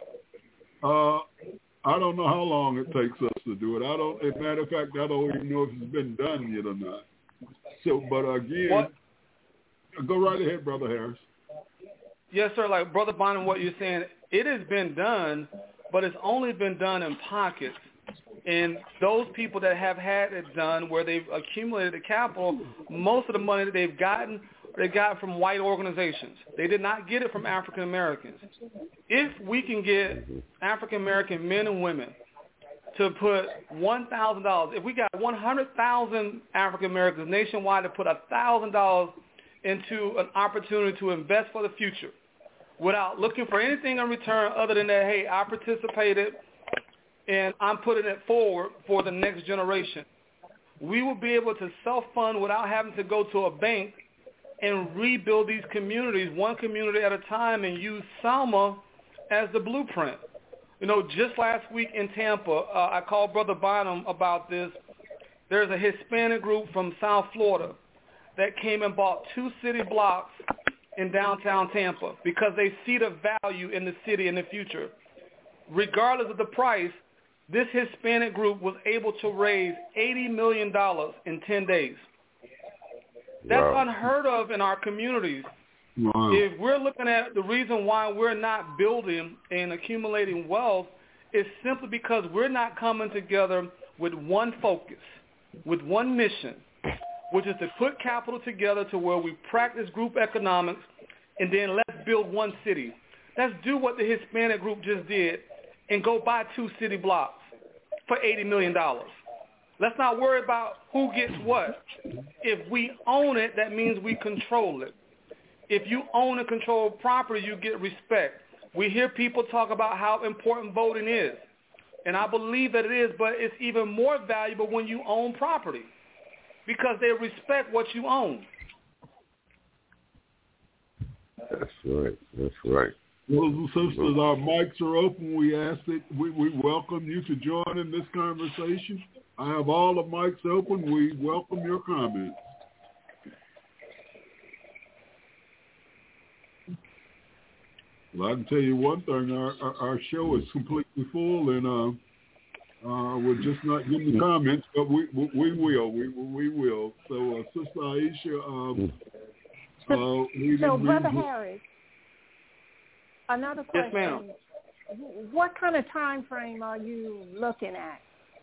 I don't know how long it takes us to do it. As a matter of fact, I don't even know if it's been done yet or not. So, but again, go right ahead, Brother Harris. Yes, sir. Like Brother Bynum, what you're saying, it has been done, but it's only been done in pockets. And those people that have had it done where they've accumulated the capital, most of the money that they've gotten, they got from white organizations. They did not get it from African Americans. If we can get African American men and women to put $1,000, if we got 100,000 African Americans nationwide to put $1,000 into an opportunity to invest for the future without looking for anything in return other than that, hey, I participated and I'm putting it forward for the next generation, we will be able to self-fund without having to go to a bank and rebuild these communities one community at a time and use Selma as the blueprint. You know, just last week in Tampa, I called Brother Bynum about this. There's a Hispanic group from South Florida that came and bought 2 city blocks in downtown Tampa because they see the value in the city in the future. Regardless of the price, this Hispanic group was able to raise $80 million in 10 days. That's unheard of in our communities. Wow. If we're looking at the reason why we're not building and accumulating wealth, is simply because we're not coming together with one focus, with one mission. which is to put capital together to where we practice group economics, and then let's build one city. Let's do what the Hispanic group just did and go buy 2 city blocks for $80 million. Let's not worry about who gets what. If we own it, that means we control it. If you own and control property, you get respect. We hear people talk about how important voting is, and I believe that it is, but it's even more valuable when you own property because they respect what you own. That's right. That's right. Brothers and sisters, our mics are open. We ask that we welcome you to join in this conversation. I have all the mics open. We welcome your comments. Well, I can tell you one thing. Our show is completely full, and we're just not getting the comments, but we will. We will. So, Sister Aisha, so Brother Harris, another question. Yes, ma'am. What kind of time frame are you looking at?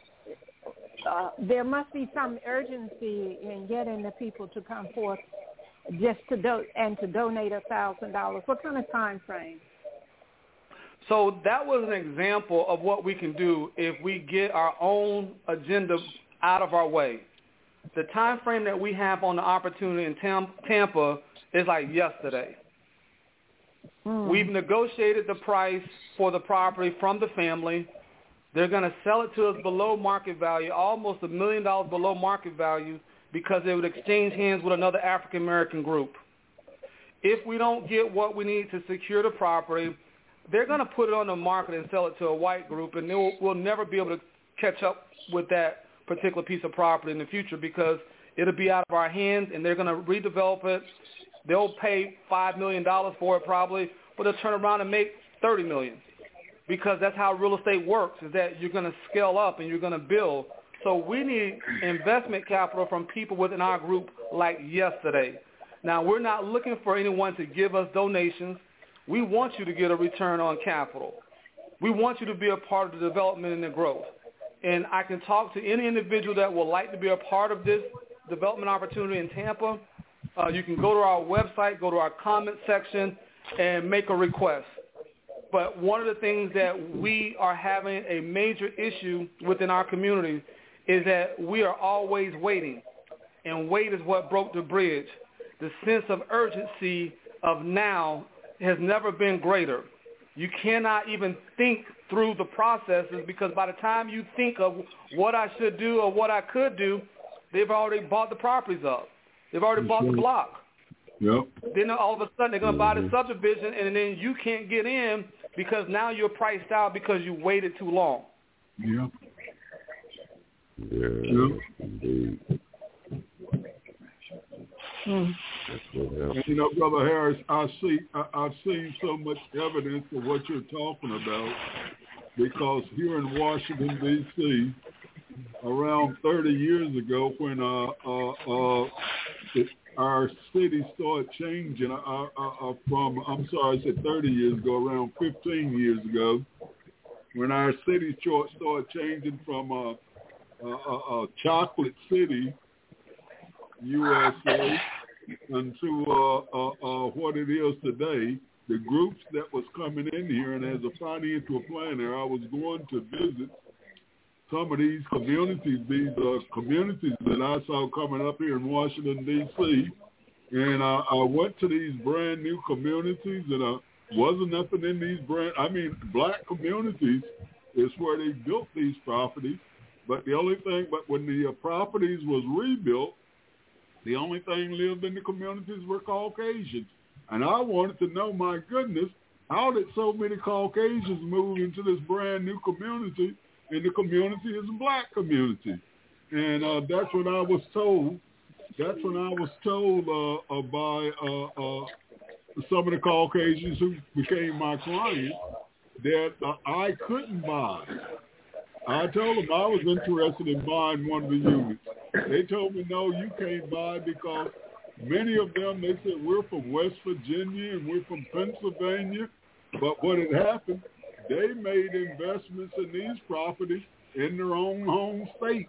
There must be some urgency in getting the people to come forth just to donate $1,000. What kind of time frame? So that was an example of what we can do if we get our own agenda out of our way. The time frame that we have on the opportunity in Tampa is like yesterday. We've negotiated the price for the property from the family. They're going to sell it to us below market value, almost $1 million below market value, because they would exchange hands with another African-American group. If we don't get what we need to secure the property, they're going to put it on the market and sell it to a white group, and we'll never be able to catch up with that particular piece of property in the future because it'll be out of our hands, and they're going to redevelop it. They'll pay $5 million for it probably, but they'll turn around and make $30 million because that's how real estate works, is that you're going to scale up and you're going to build. So we need investment capital from people within our group like yesterday. Now, we're not looking for anyone to give us donations. We want you to get a return on capital. We want you to be a part of the development and the growth. And I can talk to any individual that would like to be a part of this development opportunity in Tampa. You can go to our website, go to our comment section, and make a request. But one of the things that we are having a major issue within our community is that we are always waiting, and wait is what broke the bridge. The sense of urgency of now has never been greater. You cannot even think through the processes because by the time you think of what I should do or what I could do, they've already bought the properties up. They've already bought the block. Yep. Then all of a sudden they're going to buy the subdivision, and then you can't get in because now you're priced out because you waited too long. Yep. Yeah, indeed. And, you know, Brother Harris, I've seen so much evidence of what you're talking about because here in Washington, D.C., around 30 years ago when our city started changing from, 30 years ago, around 15 years ago, when our city started changing from a chocolate city, USA, into what it is today, the groups that was coming in here, and as a financial planner, I was going to visit some of these communities, that I saw coming up here in Washington, D.C., and I went to these brand new communities, and wasn't nothing in these black communities is where they built these properties, but when the properties was rebuilt, the only thing lived in the communities were Caucasians. And I wanted to know, my goodness, how did so many Caucasians move into this brand new community, and the community is a black community? And that's what I was told. That's when I was told by some of the Caucasians who became my clients that I couldn't buy. I told them I was interested in buying one of the units. They told me, no, you can't buy because many of them, they said, we're from West Virginia and we're from Pennsylvania. But what had happened, they made investments in these properties in their own home states.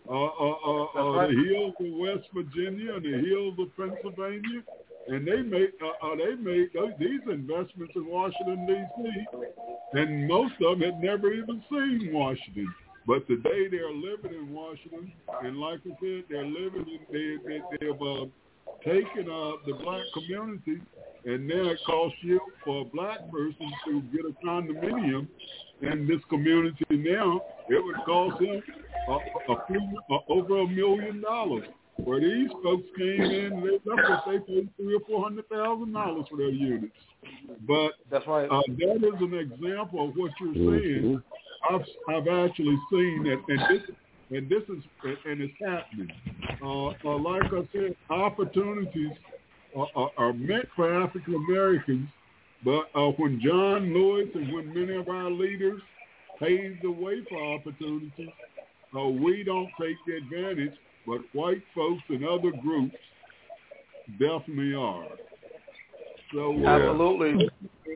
Right. The hills of West Virginia and the hills of Pennsylvania, and they made these investments in Washington D.C. and most of them had never even seen Washington. But today they're living in Washington, and like I said, they're living in they've taken the black community, and now it costs you for a black person to get a condominium in this community. Now it would cost him over $1 million. Where these folks came in, they paid $300,000 or $400,000 for their units. But that's right. That is an example of what you're saying. I've actually seen that, and it's happening. Like I said, opportunities are meant for African Americans, but when John Lewis and when many of our leaders paved the way for opportunities, we don't take the advantage, but white folks and other groups definitely are. So absolutely.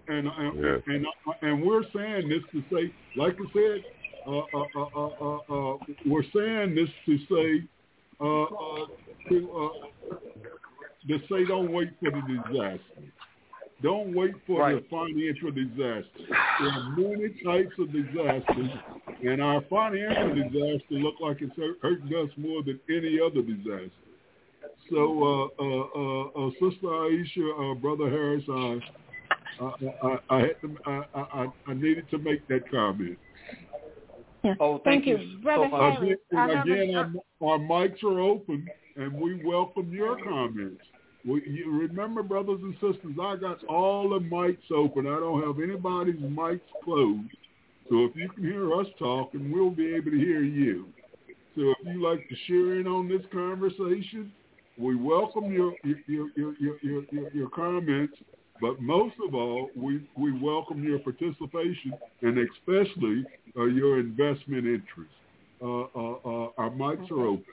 And we're saying this to say, like I said, we're saying this to say, to say don't wait for the disaster. Don't wait for the financial disaster. There are many types of disasters, and our financial disaster look like it's hurting us more than any other disaster. So, Sister Aisha, Brother Harris, I needed to make that comment. Yeah. Oh, thank you. Brother Harris. Again, our mics are open, and we welcome your comments. You remember, brothers and sisters, I got all the mics open. I don't have anybody's mics closed. So if you can hear us talking, we'll be able to hear you. So if you like to share in on this conversation, we welcome your comments. But most of all, we welcome your participation and especially your investment interest. Our mics are open.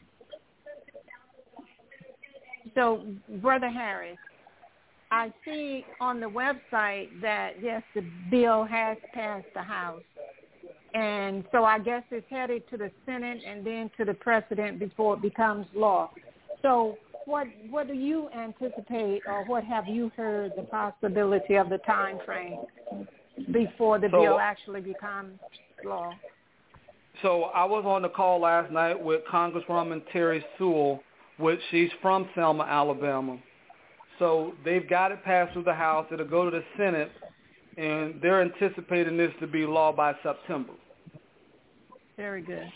So, Brother Harris, I see on the website that, yes, the bill has passed the House. And so I guess it's headed to the Senate and then to the President before it becomes law. So what do you anticipate, or what have you heard the possibility of the time frame before the bill actually becomes law? So I was on the call last night with Congresswoman Terry Sewell, which she's from Selma, Alabama. So they've got it passed through the House. It'll go to the Senate, and they're anticipating this to be law by September. Very good.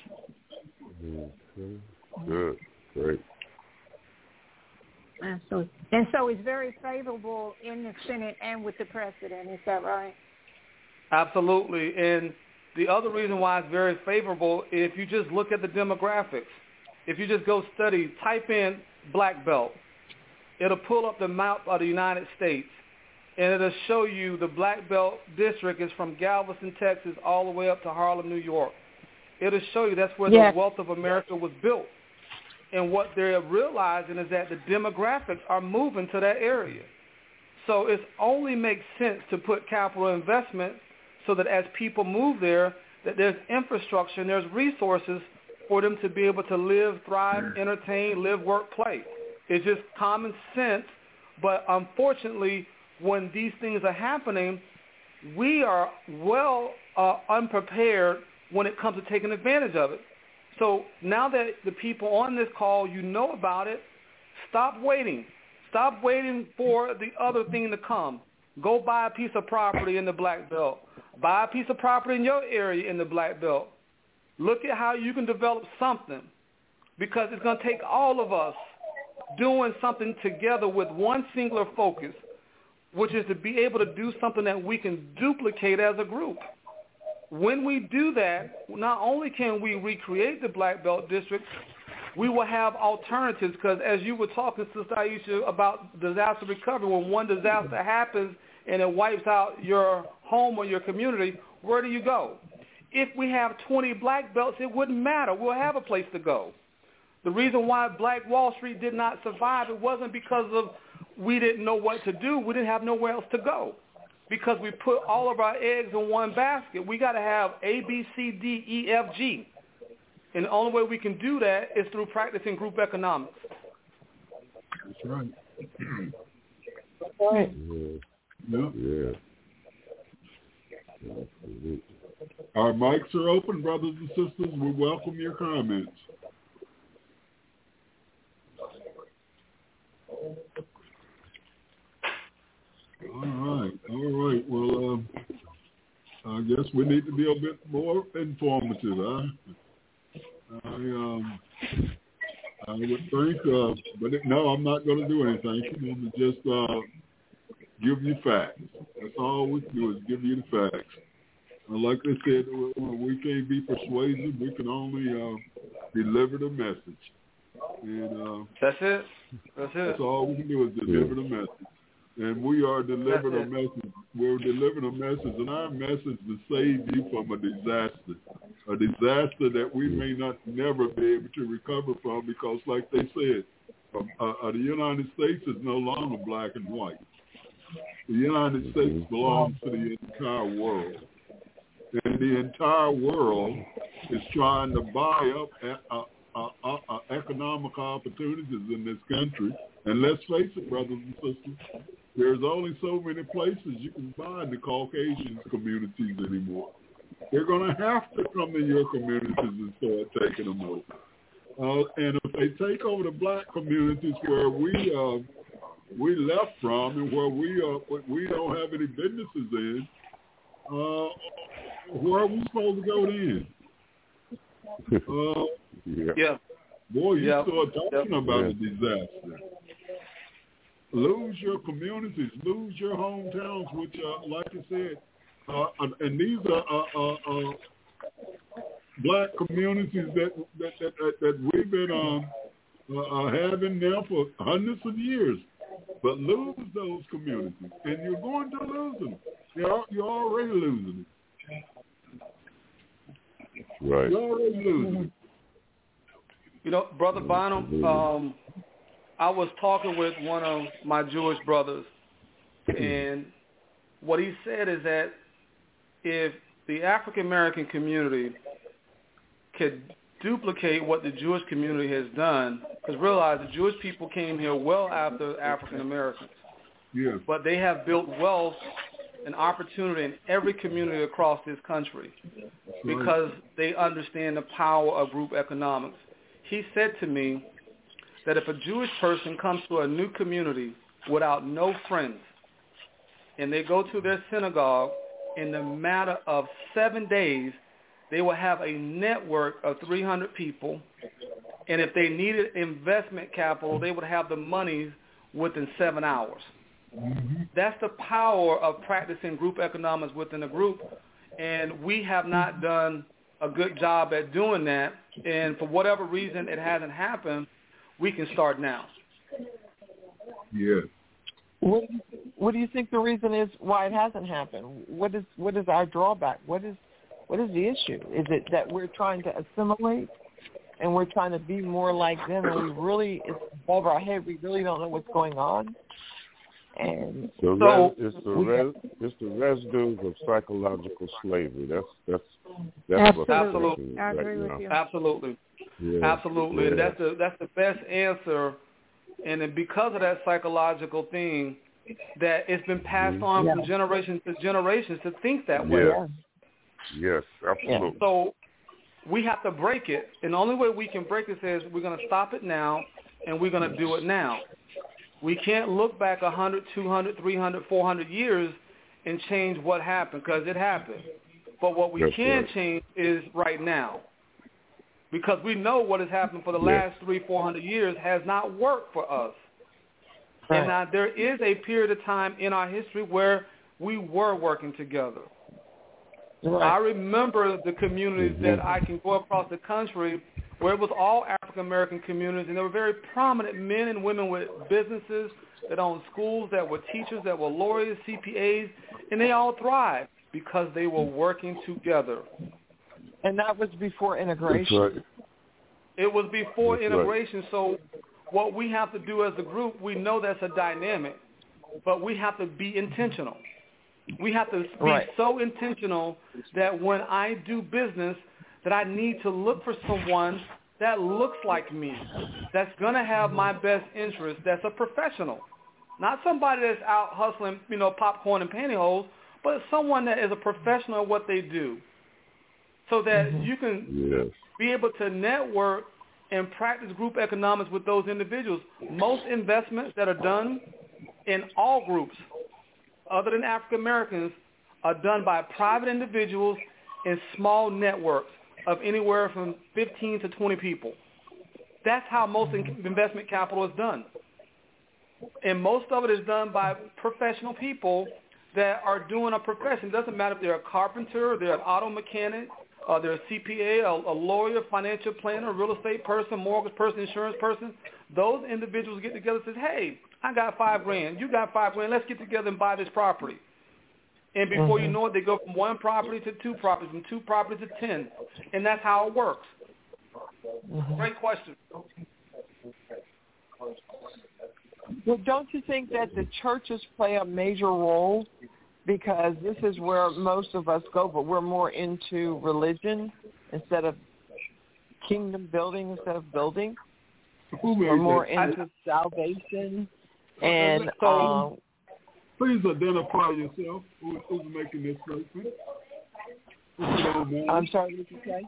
Good. Great. Absolutely. And so it's very favorable in the Senate and with the President. Is that right? Absolutely. And the other reason why it's very favorable, if you just look at the demographics, if you just go study, type in black belt, it'll pull up the map of the United States, and it'll show you the black belt district is from Galveston, Texas, all the way up to Harlem, New York. It'll show you that's where the wealth of America was built. And what they're realizing is that the demographics are moving to that area. So it only makes sense to put capital investment so that as people move there, that there's infrastructure and there's resources for them to be able to live, thrive, entertain, live, work, play. It's just common sense. But unfortunately, when these things are happening, we are well unprepared when it comes to taking advantage of it. So now that the people on this call, you know about it, stop waiting. Stop waiting for the other thing to come. Go buy a piece of property in the Black Belt. Buy a piece of property in your area in the Black Belt. Look at how you can develop something, because it's going to take all of us doing something together with one singular focus, which is to be able to do something that we can duplicate as a group. When we do that, not only can we recreate the Black Belt District, we will have alternatives, because as you were talking, Sister Aisha, about disaster recovery, when one disaster happens and it wipes out your home or your community, where do you go? If we have 20 black belts, it wouldn't matter. We'll have a place to go. The reason why Black Wall Street did not survive, it wasn't because of we didn't know what to do. We didn't have nowhere else to go, because we put all of our eggs in one basket. We got to have A, B, C, D, E, F, G. And the only way we can do that is through practicing group economics. That's right. That's right. Yeah. Our mics are open, brothers and sisters. We welcome your comments. All right. Well, I guess we need to be a bit more informative, huh? I would think, but no, I'm not going to do anything. I'm going to just give you facts. That's all we can do is give you the facts. Like I said, we can't be persuasive. We can only deliver the message. And that's it. That's all we can do is deliver the message. And we are delivering a message. We're delivering a message, and our message is to save you from a disaster that we may not never be able to recover from, because, like they said, the United States is no longer black and white. The United States belongs to the entire world. And the entire world is trying to buy up economic opportunities in this country. And let's face it, brothers and sisters, there's only so many places you can find the Caucasian communities anymore. They're going to have to come to your communities and start taking them over. And if they take over the black communities where we left from and where we don't have any businesses in, where are we supposed to go then? Boy, you start talking about a disaster. Lose your communities, lose your hometowns, which, like you said, and these are black communities that we've been having now for hundreds of years. But lose those communities, and you're going to lose them. You're already losing them. Right. You're already losing them. You know, Brother Bynum, I was talking with one of my Jewish brothers, and what he said is that if the African American community could duplicate what the Jewish community has done, because realize the Jewish people came here well after African Americans, but they have built wealth and opportunity in every community across this country because they understand the power of group economics. He said to me that if a Jewish person comes to a new community without no friends and they go to their synagogue, in the matter of 7 days, they will have a network of 300 people, and if they needed investment capital, they would have the money within 7 hours. That's the power of practicing group economics within a group, and we have not done a good job at doing that, and for whatever reason it hasn't happened, we can start now. Yeah. What do you think the reason is why it hasn't happened? What is our drawback? What is the issue? Is it that we're trying to assimilate and we're trying to be more like them, and it's above our head, we really don't know what's going on? And it's the residues of psychological slavery. That's absolutely. I agree with you. Absolutely. Absolutely. And that's the best answer. And then because of that psychological thing, that it's been passed on from generation to generations to think that way. Yes, absolutely. So we have to break it. And the only way we can break it is we're going to stop it now, and we're going to do it now. We can't look back 100, 200, 300, 400 years and change what happened, because it happened. But what we can change is right now, because we know what has happened for the last 300-400 years has not worked for us. Right. And now there is a period of time in our history where we were working together. Right. I remember the communities that I can go across the country where it was all African-American communities, and there were very prominent men and women with businesses that owned schools, that were teachers, that were lawyers, CPAs, and they all thrived because they were working together. And that was before integration. That's right. It was before integration. Right. So what we have to do as a group, we know that's a dynamic, but we have to be intentional. We have to be so intentional that when I do business, that I need to look for someone that looks like me, that's going to have my best interest, that's a professional. Not somebody that's out hustling, popcorn and pantyhose, but someone that is a professional at what they do, so that you can be able to network and practice group economics with those individuals. Most investments that are done in all groups, other than African Americans, are done by private individuals in small networks of anywhere from 15 to 20 people. That's how most investment capital is done. And most of it is done by professional people that are doing a profession. It doesn't matter if they're a carpenter, they're an auto mechanic, they're a CPA, a lawyer, financial planner, real estate person, mortgage person, insurance person. Those individuals get together and say, hey, I got $5,000, you got $5,000, let's get together and buy this property. And before you know it, they go from one property to two properties, from two properties to 10. And that's how it works. Great question. Well, don't you think that the churches play a major role? Because this is where most of us go, but we're more into religion instead of kingdom building instead of building. We're more into salvation. And please identify yourself. Who's making this statement? I'm sorry, what did you say?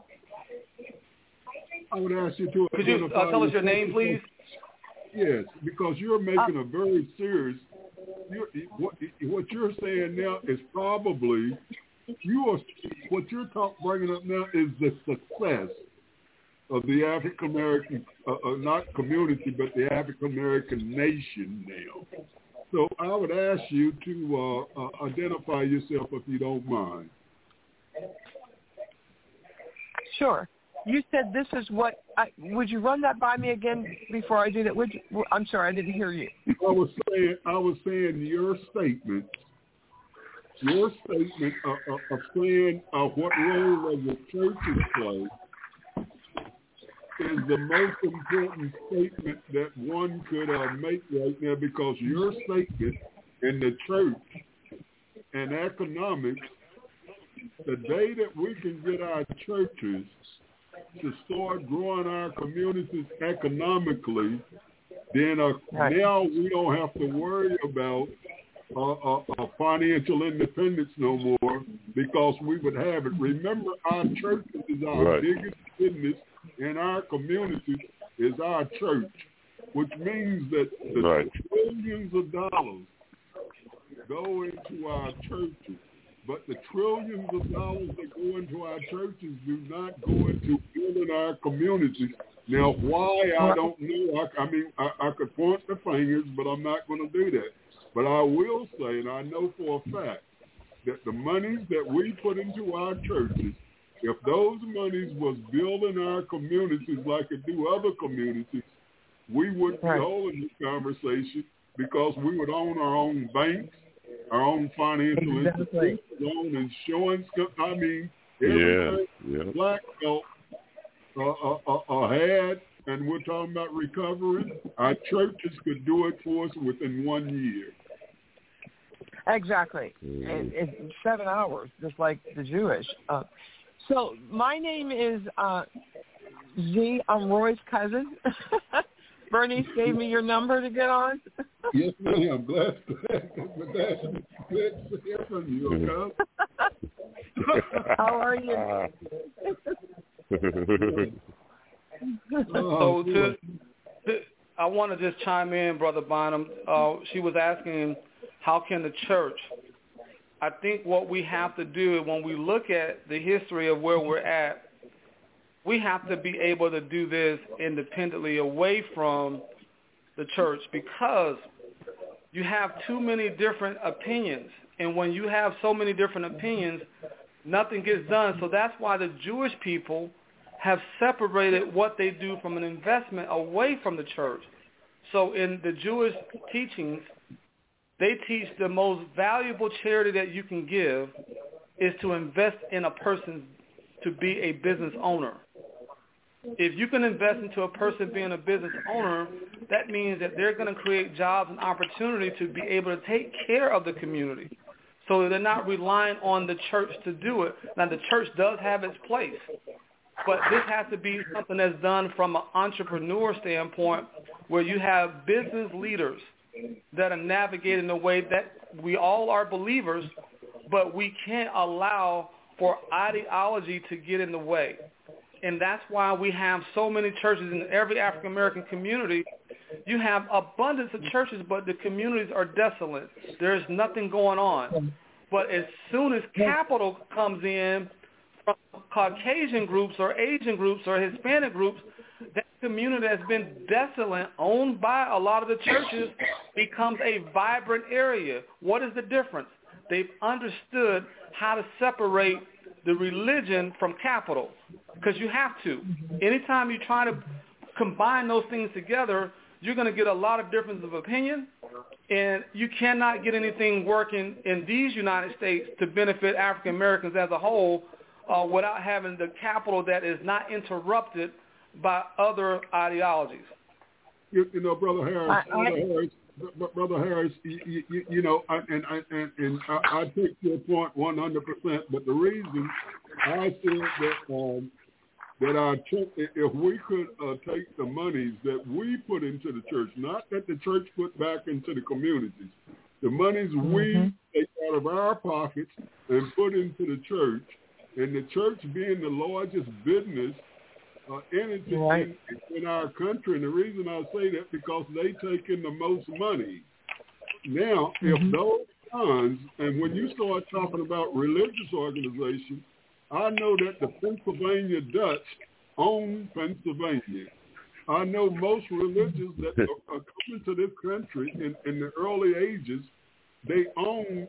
I would ask you to Could you tell us your name, please? Yes, because you're making a very serious. What you're saying now is probably what you're bringing up now is the success of the African American, not community, but the African American nation now. So I would ask you to identify yourself if you don't mind. Sure. You said this is what. Would you run that by me again before I do that? I'm sorry, I didn't hear you. I was saying your statement of saying what role of the churches play is the most important statement that one could make right now, because your statement in the church and economics, the day that we can get our churches to start growing our communities economically, then now we don't have to worry about financial independence no more, because we would have it. Remember, our churches is our biggest business in our communities is our church, which means that the trillions of dollars go into our churches. But the trillions of dollars that go into our churches do not go into building our communities. Now, why, I don't know. I could point the fingers, but I'm not going to do that. But I will say, and I know for a fact, that the monies that we put into our churches, if those monies was building our communities like it do other communities, we wouldn't be holding this conversation, because we would own our own banks, our own financial institutions, our own insurance. Everything Black Belt had, and we're talking about recovering, our churches could do it for us within 1 year. Exactly. In 7 hours, just like the Jewish. So my name is Z. I'm Roy's cousin. Bernice gave me your number to get on. Yes, ma'am. Glad to hear from you, okay? How are you? I want to just chime in, Brother Bonham. She was asking, how can the church? I think what we have to do when we look at the history of where we're at, we have to be able to do this independently away from the church, because you have too many different opinions. And when you have so many different opinions, nothing gets done. So that's why the Jewish people have separated what they do from an investment away from the church. So in the Jewish teachings, they teach the most valuable charity that you can give is to invest in a person to be a business owner. If you can invest into a person being a business owner, that means that they're going to create jobs and opportunity to be able to take care of the community. So they're not relying on the church to do it. Now, the church does have its place. But this has to be something that's done from an entrepreneur standpoint, where you have business leaders that are navigating the way that we all are believers, but we can't allow for ideology to get in the way. And that's why we have so many churches in every African-American community. You have abundance of churches, but the communities are desolate. There's nothing going on. But as soon as capital comes in from Caucasian groups or Asian groups or Hispanic groups, that community that's been desolate, owned by a lot of the churches, becomes a vibrant area. What is the difference? They've understood how to separate the religion from capital, because you have to. Anytime you try to combine those things together, you're going to get a lot of difference of opinion, and you cannot get anything working in these United States to benefit African Americans as a whole without having the capital that is not interrupted by other ideologies. You know, Brother Harris, Brother Harris, you know, and I take your point 100%. But the reason I said that our church, if we could take the monies that we put into the church, not that the church put back into the communities, the monies we take out of our pockets and put into the church, and the church being the largest business entity in our country. And the reason I say that, because they take in the most money. Now, if those funds, and when you start talking about religious organizations, I know that the Pennsylvania Dutch own Pennsylvania. I know most religions that are coming to this country in the early ages, they own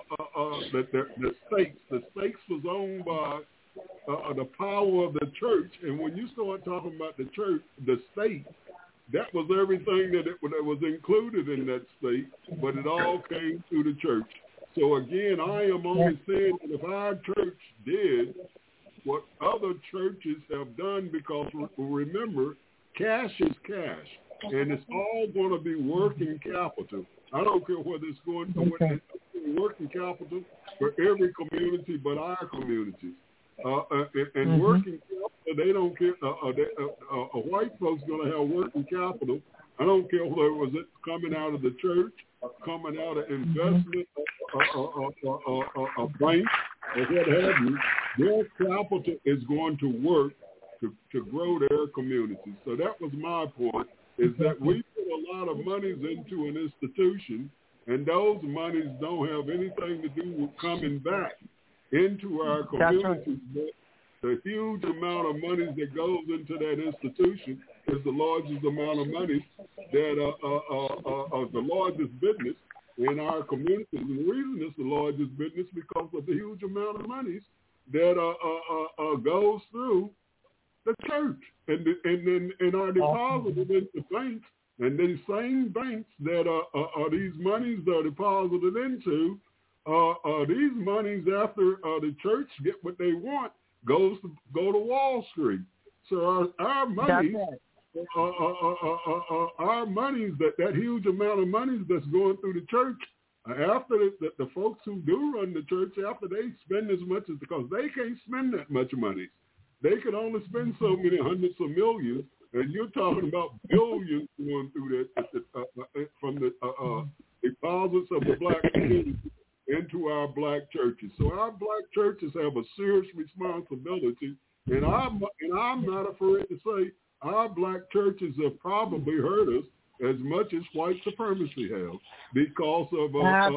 the stakes. The stakes was owned by the power of the church. And when you start talking about the church, the state, that was everything that was included in that state, but it all came through the church. So again, I am only saying that if our church did what other churches have done, because remember, cash is cash, and it's all going to be working capital. I don't care whether it's going to working capital for every community but our communities. And working capital, they don't care. White folks going to have working capital. I don't care whether it was coming out of the church, coming out of investment, a bank, or what have you. Their capital is going to work to grow their communities. So that was my point, is that we put a lot of monies into an institution, and those monies don't have anything to do with coming back into our communities. Right. The huge amount of money that goes into that institution is the largest amount of money that the largest business in our communities. And the reason it's the largest business because of the huge amount of money that goes through the church and are deposited into banks. And these same banks that are these monies that are deposited into, these monies, after the church get what they want, go to Wall Street. So our money, our monies, that huge amount of money that's going through the church, after the folks who do run the church, after they spend as much as, because they can't spend that much money. They can only spend so many hundreds of millions, and you're talking about billions going through that from the deposits of the black community into our black churches. So our black churches have a serious responsibility, and I'm not afraid to say our black churches have probably hurt us as much as white supremacy has, because of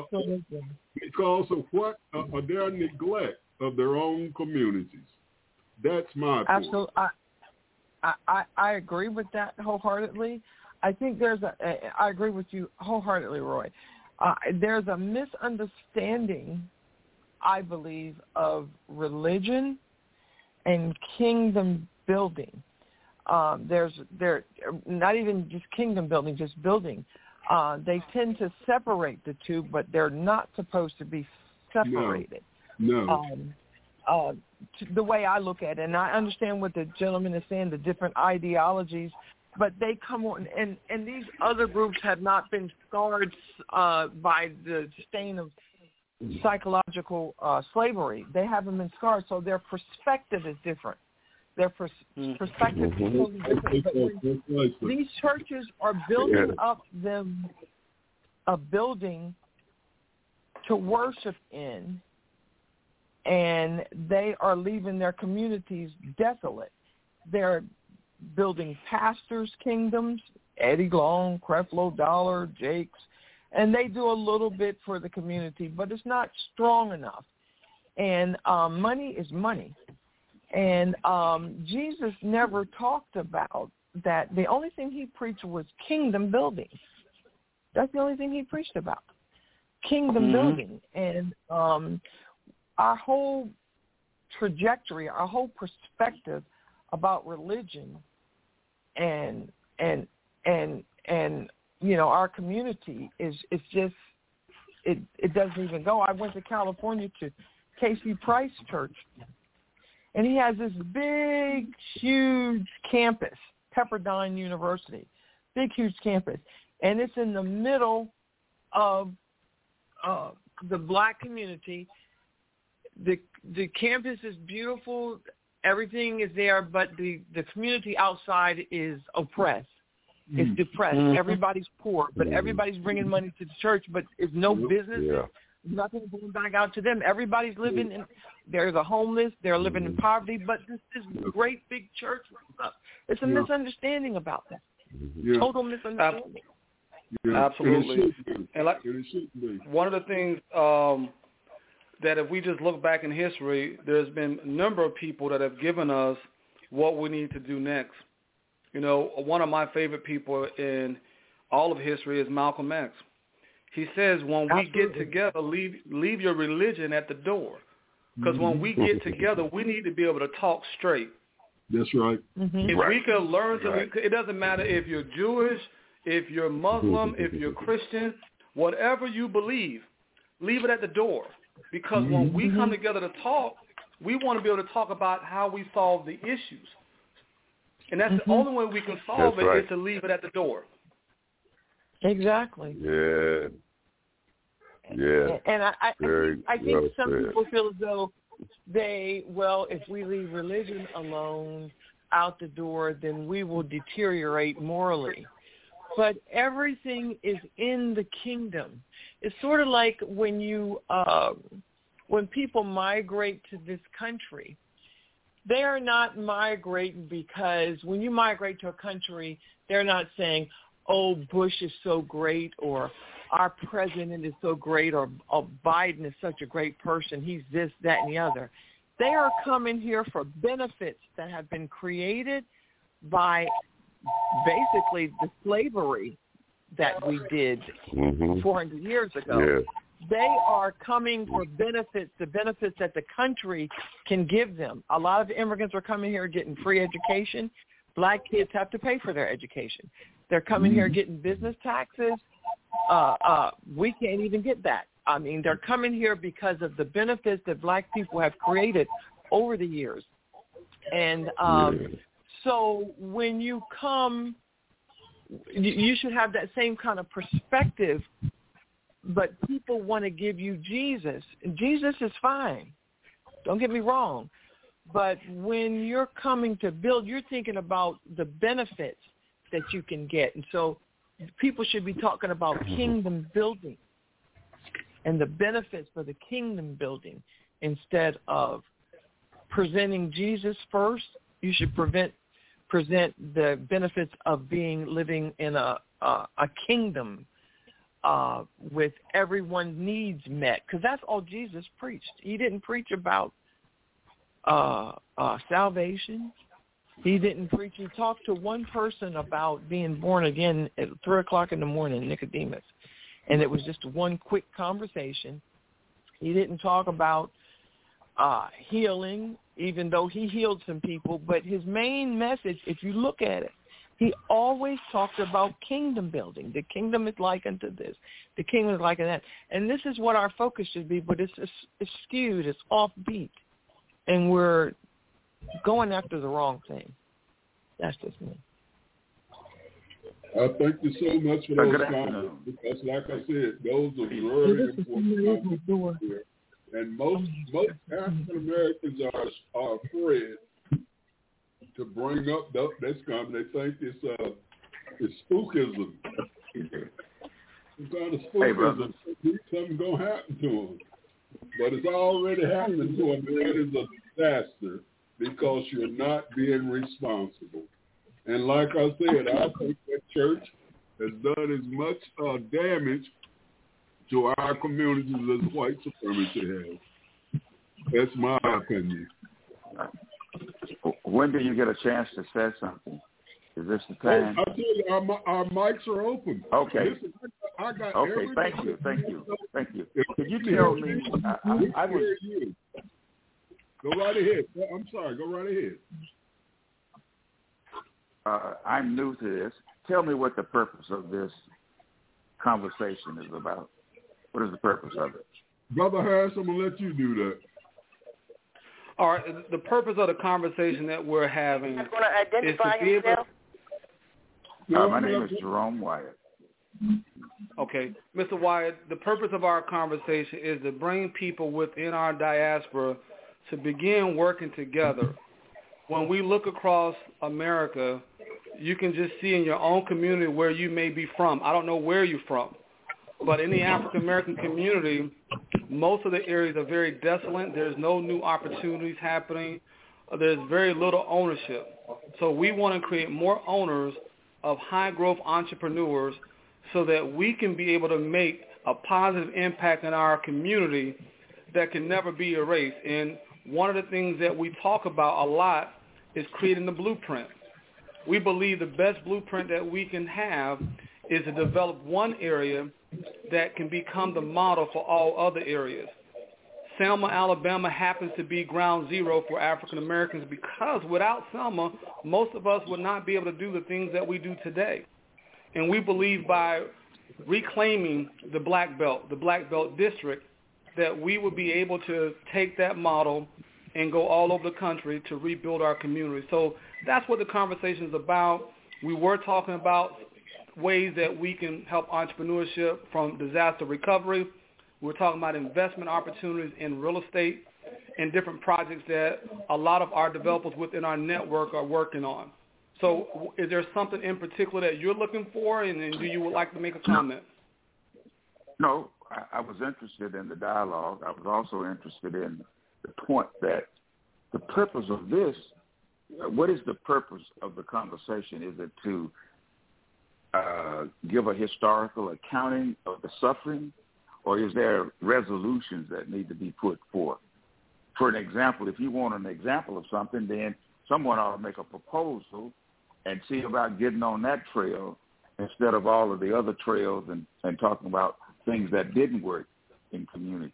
what their neglect of their own communities. That's my point. Absolutely. I agree with that wholeheartedly. I think I agree with you wholeheartedly, Roy. There's a misunderstanding, I believe, of religion and kingdom building. They're not even just kingdom building, just building. They tend to separate the two, but they're not supposed to be separated. No. The way I look at it, and I understand what the gentleman is saying, the different ideologies, but they come on, and these other groups have not been scarred by the stain of psychological slavery. They haven't been scarred, so their perspective is different. Their perspective is totally different. But when these churches are building up a building to worship in, and they are leaving their communities desolate. They're building pastors' kingdoms, Eddie Long, Creflo Dollar, Jakes, and they do a little bit for the community, but it's not strong enough. And money is money. And Jesus never talked about that. The only thing he preached was kingdom building. That's the only thing he preached about, kingdom building. And our whole trajectory, our whole perspective about religion and you know, our community it's just it doesn't even go. I went to California to Casey Price Church, and he has this big, huge campus, Pepperdine University, big, huge campus, and it's in the middle of the black community. The campus is beautiful. Everything is there, but the community outside is oppressed. It's depressed. Everybody's poor, but everybody's bringing money to the church, but it's no business. Nothing going back out to them. Everybody's living in, they're the homeless, they're living in poverty, but this great big church. It's a misunderstanding about that. Total misunderstanding. Absolutely. And like one of the things that if we just look back in history, there's been a number of people that have given us what we need to do next. You know, one of my favorite people in all of history is Malcolm X. He says, when we get together, leave your religion at the door. Because when we get together, we need to be able to talk straight. That's right. If we can learn to, it doesn't matter if you're Jewish, if you're Muslim, if you're Christian, whatever you believe, leave it at the door. Because when we come together to talk, we want to be able to talk about how we solve the issues. And that's the only way we can solve it is to leave it at the door. Exactly. Yeah. And I think some people feel as though if we leave religion alone out the door, then we will deteriorate morally. But everything is in the kingdom. It's sort of like when people migrate to this country, they are not migrating because when you migrate to a country, they're not saying, oh, Bush is so great, or our president is so great, or Biden is such a great person, he's this, that, and the other. They are coming here for benefits that have been created by basically the slavery that we did 400 years ago. Yeah. They are coming for benefits, the benefits that the country can give them. A lot of immigrants are coming here getting free education. Black kids have to pay for their education. They're coming here getting business taxes. We can't even get that. I mean, they're coming here because of the benefits that black people have created over the years. And so when you come, you should have that same kind of perspective. But people want to give you Jesus. And Jesus is fine. Don't get me wrong. But when you're coming to build, you're thinking about the benefits that you can get. And so people should be talking about kingdom building and the benefits for the kingdom building instead of presenting Jesus first. You should present the benefits of living in a kingdom with everyone's needs met, because that's all Jesus preached. He didn't preach about salvation. He didn't preach. He talked to one person about being born again at 3 o'clock in the morning, Nicodemus, and it was just one quick conversation. He didn't talk about healing, even though he healed some people, but his main message, if you look at it, he always talked about kingdom building. The kingdom is like unto this. The kingdom is like unto that. And this is what our focus should be, but it's skewed. It's offbeat. And we're going after the wrong thing. That's just me. Thank you so much for those comments, because like I said, those are very important comments here. And most African Americans are afraid to bring up this comment. They think it's spookism. Some kind of spookism. Something gonna happen to them, but it's already happening to them. That is a disaster because you're not being responsible. And like I said, I think that church has done as much damage to our communities as white supremacy has. That's my opinion. When do you get a chance to say something? Is this the time? I tell you, our mics are open. Okay. Listen, I got okay. Thank you. Can you tell me? I hear you. Go right ahead. I'm sorry. Go right ahead. I'm new to this. Tell me what the purpose of this conversation is about. What is the purpose of it? Brother Harris, I'm going to let you do that. All right. The purpose of the conversation that we're having is to identify himself. My name is Jerome Wyatt. Okay. Mr. Wyatt, the purpose of our conversation is to bring people within our diaspora to begin working together. When we look across America, you can just see in your own community where you may be from. I don't know where you're from, but in the African-American community, most of the areas are very desolate. There's no new opportunities happening. There's very little ownership. So we want to create more owners of high-growth entrepreneurs so that we can be able to make a positive impact in our community that can never be erased. And one of the things that we talk about a lot is creating the blueprint. We believe the best blueprint that we can have is to develop one area that can become the model for all other areas. Selma, Alabama happens to be ground zero for African Americans because without Selma, most of us would not be able to do the things that we do today. And we believe by reclaiming the Black Belt district, that we would be able to take that model and go all over the country to rebuild our community. So that's what the conversation is about. We were talking about ways that we can help entrepreneurship from disaster recovery. We're talking about investment opportunities in real estate and different projects that a lot of our developers within our network are working on. So is there something in particular that you're looking for, and do you would like to make a comment? No, I was interested in the dialogue. I was also interested in the point that the purpose of this, what is the purpose of the conversation? Is it to give a historical accounting of the suffering, or is there resolutions that need to be put forth? For an example, if you want an example of something, then someone ought to make a proposal and see about getting on that trail instead of all of the other trails and talking about things that didn't work in communities.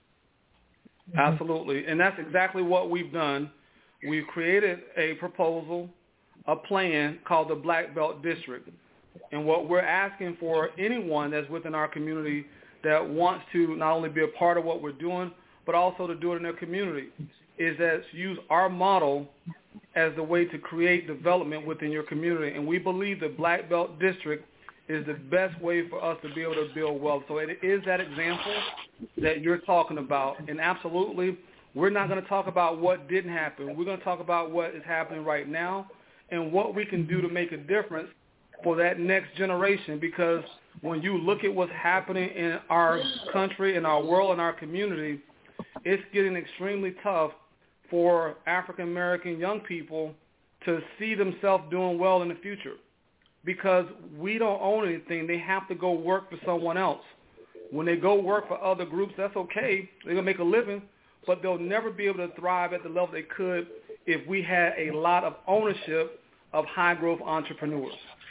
Absolutely. And that's exactly what we've done. We've created a proposal, a plan called the Black Belt District. And what we're asking for anyone that's within our community that wants to not only be a part of what we're doing, but also to do it in their community, is that use our model as the way to create development within your community. And we believe the Black Belt District is the best way for us to be able to build wealth. So it is that example that you're talking about. And absolutely, we're not going to talk about what didn't happen. We're going to talk about what is happening right now and what we can do to make a difference for that next generation. Because when you look at what's happening in our country, in our world, in our community, it's getting extremely tough for African-American young people to see themselves doing well in the future. Because we don't own anything, they have to go work for someone else. When they go work for other groups, that's okay. They're going to make a living, but they'll never be able to thrive at the level they could if we had a lot of ownership of high-growth entrepreneurs.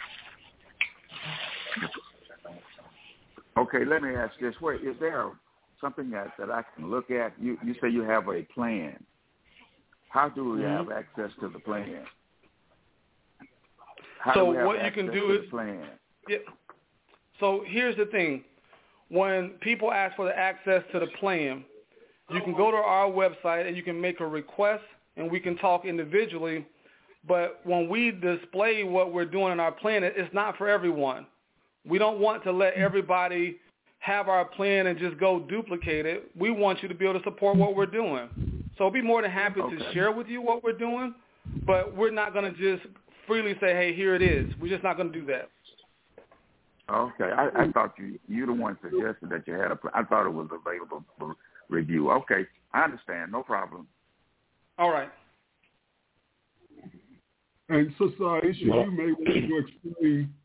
Okay, let me ask this. Wait, is there something that I can look at? You say you have a plan. How do we have access to the plan? So what you can do is, yeah. So here's the thing. When people ask for the access to the plan, you can go to our website and you can make a request and we can talk individually. But when we display what we're doing in our plan, it's not for everyone. We don't want to let everybody have our plan and just go duplicate it. We want you to be able to support what we're doing. So I'll be more than happy to share with you what we're doing. but we're not going to just freely say, hey, here it is. We're just not going to do that. Okay. I thought you the one suggested that you had I thought it was available for review. Okay. I understand. No problem. All right. And Sister Aisha, you may want to explain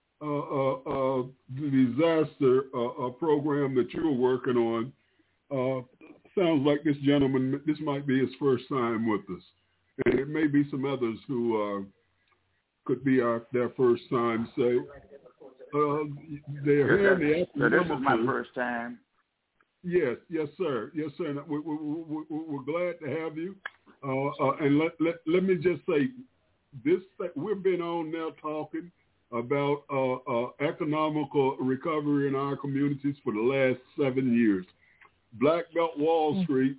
the disaster program that you're working on. Sounds like this gentleman, this might be his first time with us. And it may be some others who could be their first time. Say, they're here in the So this is my first time. Yes, sir. And we're glad to have you. And let me just say, we've been on now talking about economical recovery in our communities for the last 7 years. Black Belt Wall Street,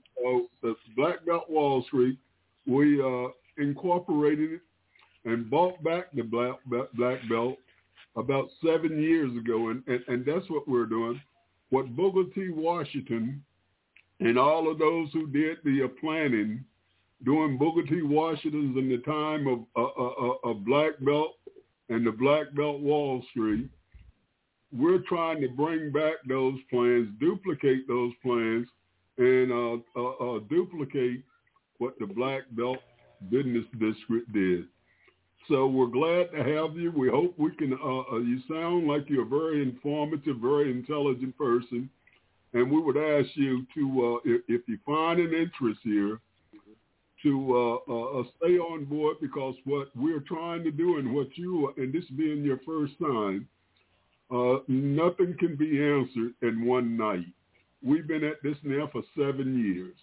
we incorporated it and bought back the Black Belt about 7 years ago, and that's what we're doing. What Booker T. Washington and all of those who did the planning during Booker T. Washington's in the time of Black Belt and the Black Belt Wall Street, we're trying to bring back those plans, duplicate those plans, and duplicate what the Black Belt Business District did. So we're glad to have you. We hope we can, you sound like you're a very informative, very intelligent person. And we would ask you to, if you find an interest here, to stay on board, because what we're trying to do and what you, and this being your first time, nothing can be answered in one night. We've been at this now for 7 years.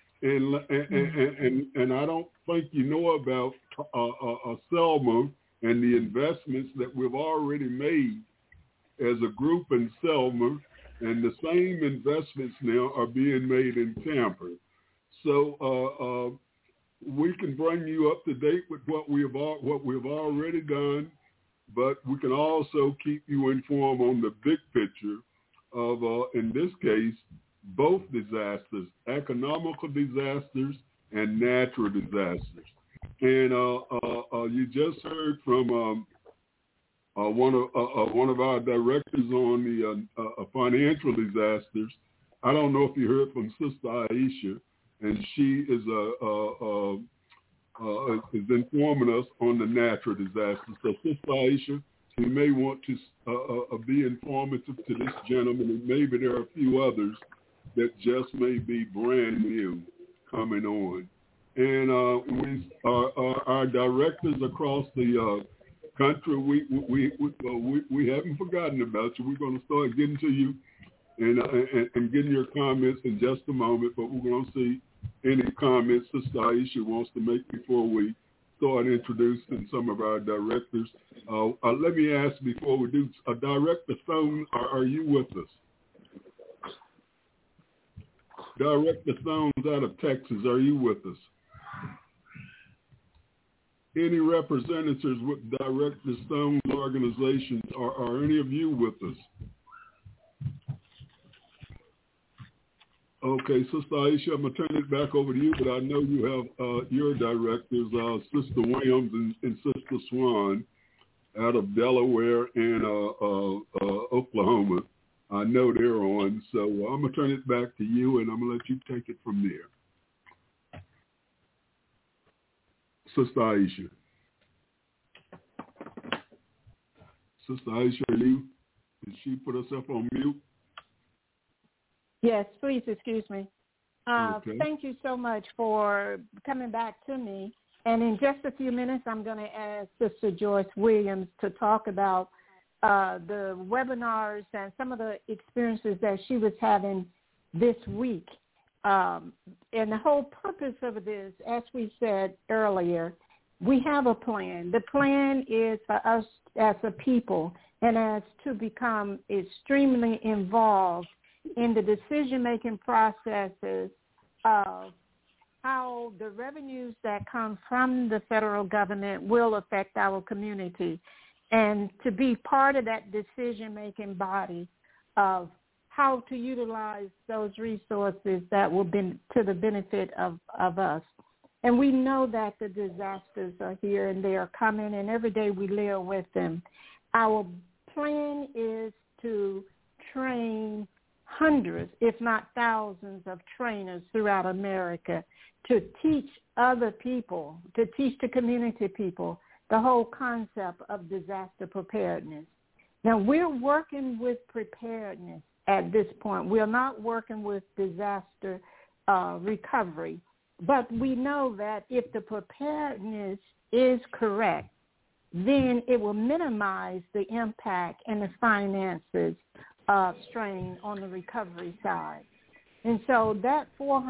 And I don't think you know about Selma and the investments that we've already made as a group in Selma, and the same investments now are being made in Tampa. So we can bring you up to date with what we've already done, but we can also keep you informed on the big picture of, in this case, both disasters, economical disasters and natural disasters. And you just heard from one of our directors on the financial disasters. I don't know if you heard from Sister Aisha, and she is informing us on the natural disasters. So Sister Aisha, you may want to be informative to this gentleman, and maybe there are a few others that just may be brand new coming on. And our directors across the country, we haven't forgotten about you. We're going to start getting to you and getting your comments in just a moment, but we're going to see any comments Sister Aisha wants to make before we start introducing some of our directors. Let me ask before we do, Director Stone, are you with us? Director Stones out of Texas, are you with us? Any representatives with Director Stone's organizations, are any of you with us? Okay, Sister Aisha, I'm going to turn it back over to you, but I know you have your directors, Sister Williams and Sister Swan out of Delaware and Oklahoma. I know they're on, so I'm going to turn it back to you, and I'm going to let you take it from there. Sister Aisha. Sister Aisha, did she put herself on mute? Yes, please excuse me. Okay. Thank you so much for coming back to me. And in just a few minutes, I'm going to ask Sister Joyce Williams to talk about the webinars and some of the experiences that she was having this week. And the whole purpose of this, as we said earlier, we have a plan. The plan is for us as a people and as to become extremely involved in the decision-making processes of how the revenues that come from the federal government will affect our community, and to be part of that decision-making body of how to utilize those resources that will be to the benefit of us. And we know that the disasters are here and they are coming, and every day we live with them. Our plan is to train hundreds, if not thousands, of trainers throughout America to teach other people, to teach the community people the whole concept of disaster preparedness. Now, we're working with preparedness at this point. We're not working with disaster recovery, but we know that if the preparedness is correct, then it will minimize the impact and the finances strain on the recovery side. And so that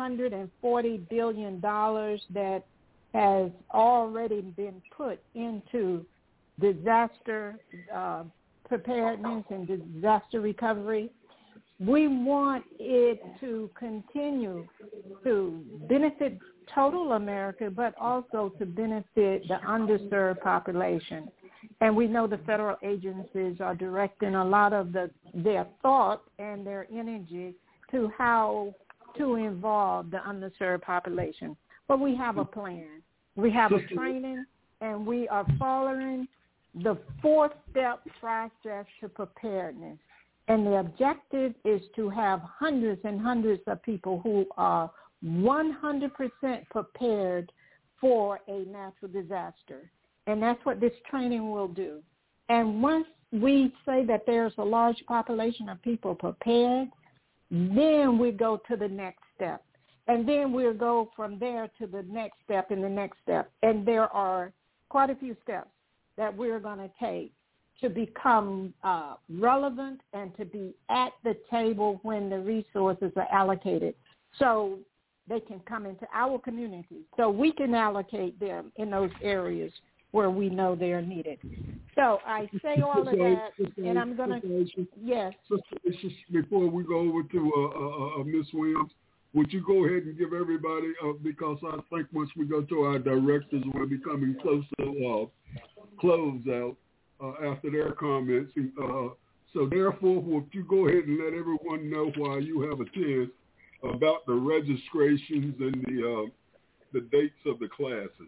$440 billion that has already been put into disaster preparedness and disaster recovery, we want it to continue to benefit total America, but also to benefit the underserved population. And we know the federal agencies are directing a lot of their thought and their energy to how to involve the underserved population. But we have a plan. We have a training, and we are following the 4-step process to preparedness. And the objective is to have hundreds and hundreds of people who are 100% prepared for a natural disaster. And that's what this training will do. And once we say that there's a large population of people prepared, then we go to the next step. And then we'll go from there to the next step and the next step. And there are quite a few steps that we're going to take to become relevant and to be at the table when the resources are allocated so they can come into our community, so we can allocate them in those areas where we know they are needed. So I say all of that, and I'm going to, yes. Before we go over to Ms. Williams, would you go ahead and give everybody, because I think once we go to our directors, we'll be coming close to close out after their comments. So therefore, would you go ahead and let everyone know while you have a chance about the registrations and the dates of the classes?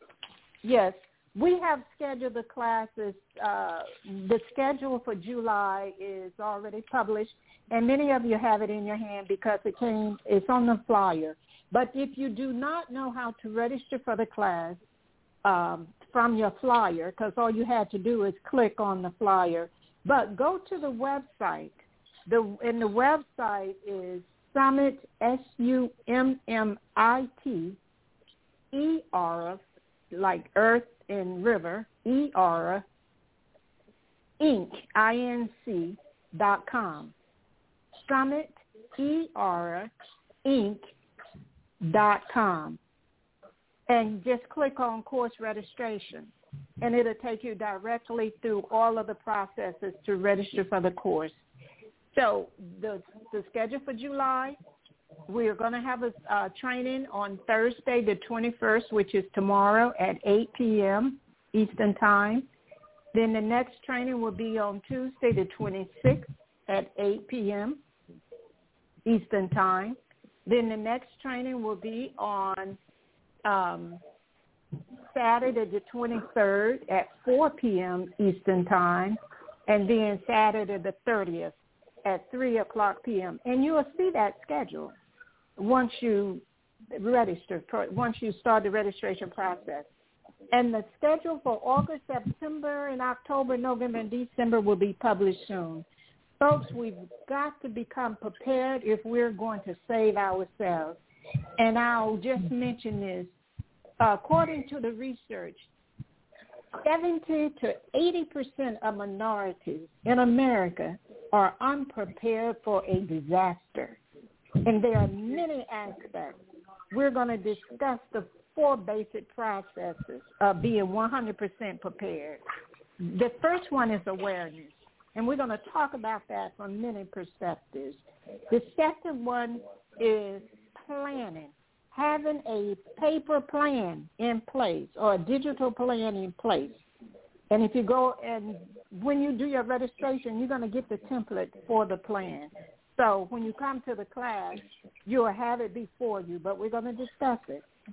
Yes. We have scheduled the classes. The schedule for July is already published, and many of you have it in your hand because it's on the flyer. But if you do not know how to register for the class from your flyer, because all you had to do is click on the flyer, but go to the website. And the website is Summit, SUMMIT, like Earth and River, ER, Inc., INC.com. Summit, ER, Inc.com. And just click on course registration, and it'll take you directly through all of the processes to register for the course. So the schedule for July, we're going to have a training on Thursday the 21st, which is tomorrow at 8 p.m. Eastern Time. Then the next training will be on Tuesday the 26th at 8 p.m. Eastern Time. Then the next training will be on Saturday the 23rd at 4 p.m. Eastern Time. And then Saturday the 30th at 3 o'clock p.m. And you will see that schedule once you register, once you start the registration process. And the schedule for August, September, and October, November, and December will be published soon. Folks, we've got to become prepared if we're going to save ourselves. And I'll just mention this. According to the research, 70 to 80% of minorities in America are unprepared for a disaster. And there are many aspects. We're going to discuss the 4 basic processes of being 100% prepared. The first one is awareness, and we're going to talk about that from many perspectives. The second one is planning, having a paper plan in place or a digital plan in place. And if you go and when you do your registration, you're going to get the template for the plan. So when you come to the class, you'll have it before you, but we're going to discuss it.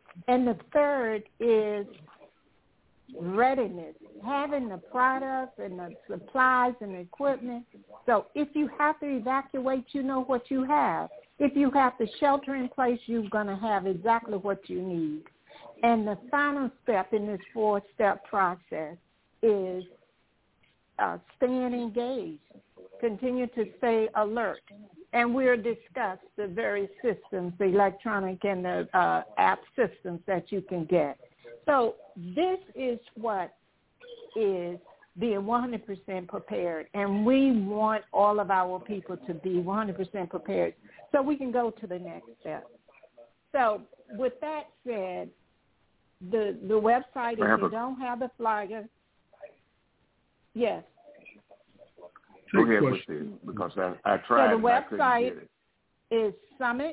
And the third is readiness, having the products and the supplies and the equipment. So if you have to evacuate, you know what you have. If you have to shelter in place, you're going to have exactly what you need. And the final step in this 4-step process is staying engaged, continue to stay alert. And we'll discuss the various systems, the electronic and the app systems that you can get. So this is what is being 100% prepared. And we want all of our people to be 100% prepared so we can go to the next step. So with that said, the website, if you don't have the flyer, yes. Go ahead with it, because I tried. So the website is Summit,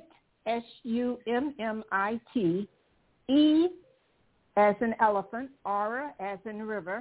SUMMIT, E as in elephant, Aura as in river,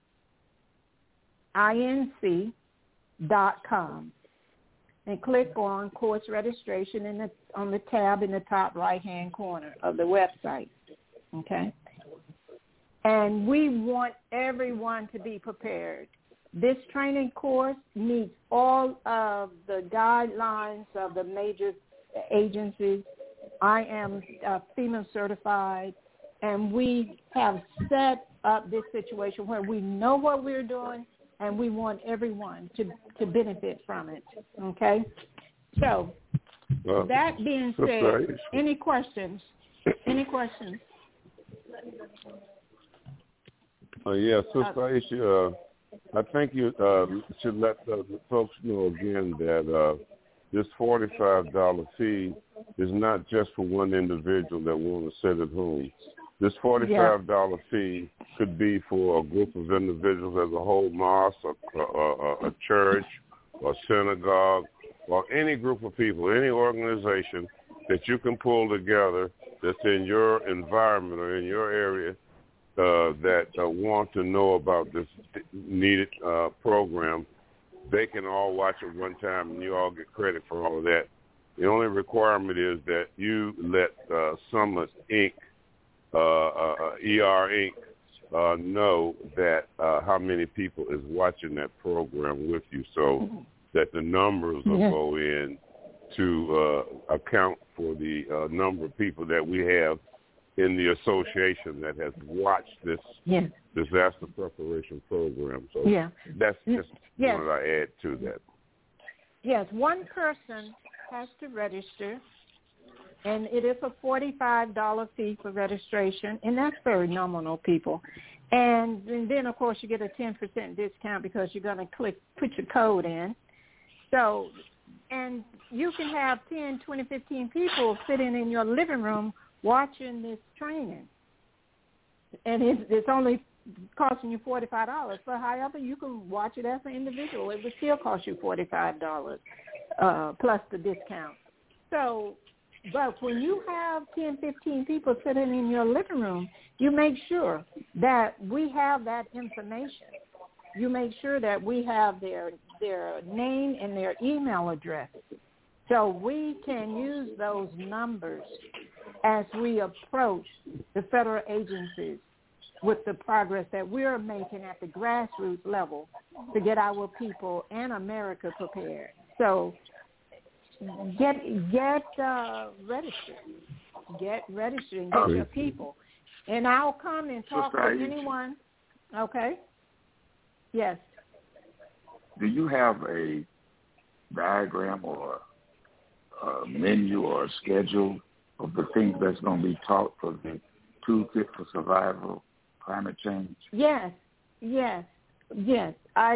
INC.com. And click on course registration on the tab in the top right-hand corner of the website. Okay? And we want everyone to be prepared. This training course meets all of the guidelines of the major agencies. I am FEMA certified, and we have set up this situation where we know what we're doing, and we want everyone to benefit from it. Okay? So that being said, any questions? Any questions? Yes, Sister Aisha, I think you should let the folks know again that this $45 fee is not just for one individual that want to sit at home. This $45 fee could be for a group of individuals as a whole mosque, a church, or synagogue, or any group of people, any organization that you can pull together that's in your environment or in your area that want to know about this needed program. They can all watch it one time, and you all get credit for all of that. The only requirement is that you let Summit Inc., ER Inc., know that how many people is watching that program with you, so that the numbers will go in to account for the number of people that we have in the association that has watched this disaster preparation program. So that's just what I add to that. Yes, one person has to register, and it is a $45 fee for registration, and that's very nominal, people. And then, of course, you get a 10% discount because you're going to put your code in. So, and you can have 10, 20, 15 people sitting in your living room watching this training. And it's only costing you $45. But however, you can watch it as an individual. It would still cost you $45 plus the discount. So, but when you have 10, 15 people sitting in your living room, you make sure that we have that information. You make sure that we have their name and their email address. So we can use those numbers as we approach the federal agencies with the progress that we're making at the grassroots level to get our people and America prepared. So get registered. Get registered and get your people. And I'll come and talk to anyone. Okay? Yes. Do you have a diagram or a menu or a schedule of the things that's going to be taught for the Toolkit for Survival Climate Change? Yes. Is that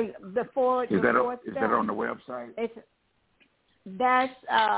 on the website? That's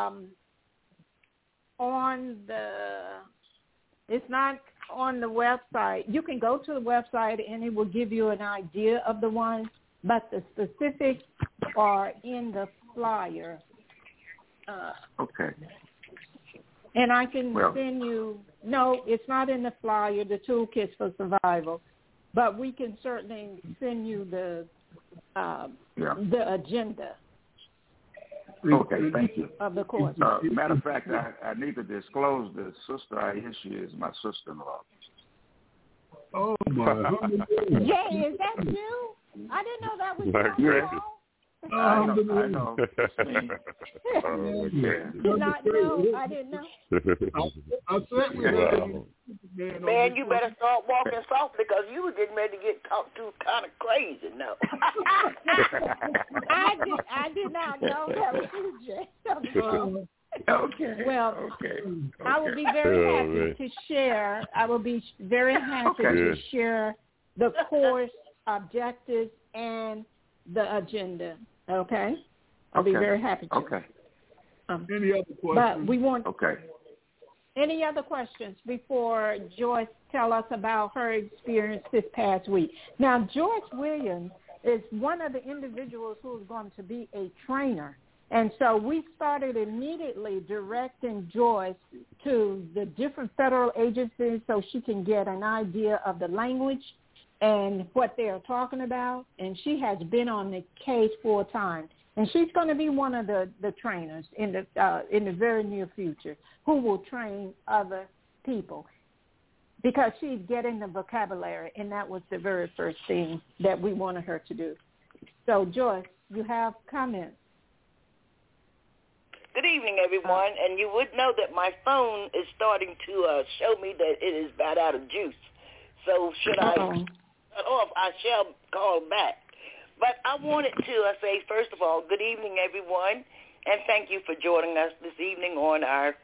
it's not on the website. You can go to the website and it will give you an idea of the ones, but the specifics are in the flyer. Okay. And I can send you, no, it's not in the flyer, the Toolkits for Survival, but we can certainly send you the agenda. Okay, thank you. Of the course. Matter of fact, I need to disclose that Sister Aisha is my sister-in-law. Oh, my. Jay, is that you? I didn't know that was you. I know. Did not know. I didn't know. I said we Man, you better start walking soft because you were getting ready to get talked to kind of crazy. No. I did not know that was you, Jay. Okay. Well, okay. I will be very happy to share. I will be very happy to share the course objectives and the agenda. Okay? I'll be very happy to. Okay. Any other questions? But we want. Okay. Any other questions before Joyce tell us about her experience this past week? Now, Joyce Williams is one of the individuals who is going to be a trainer. And so we started immediately directing Joyce to the different federal agencies so she can get an idea of the language and what they are talking about. And she has been on the case for a time. And she's going to be one of the trainers in the very near future who will train other people because she's getting the vocabulary, and that was the very first thing that we wanted her to do. So, Joyce, you have comments? Good evening, everyone. And you would know that my phone is starting to show me that it is about out of juice. So should I cut off, I shall call back. But I wanted to say, first of all, good evening, everyone, and thank you for joining us this evening on our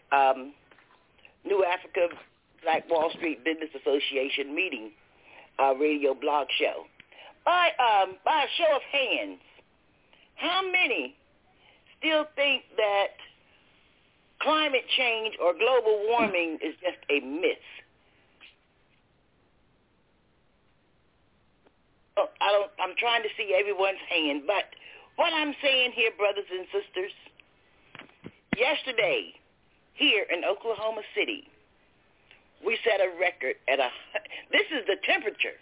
New Africa Black Wall Street Business Association meeting radio blog show. By a show of hands, how many still think that climate change or global warming is just a myth? I'm trying to see everyone's hand, but what I'm saying here, brothers and sisters, yesterday here in Oklahoma City, we set a record at this is the temperature,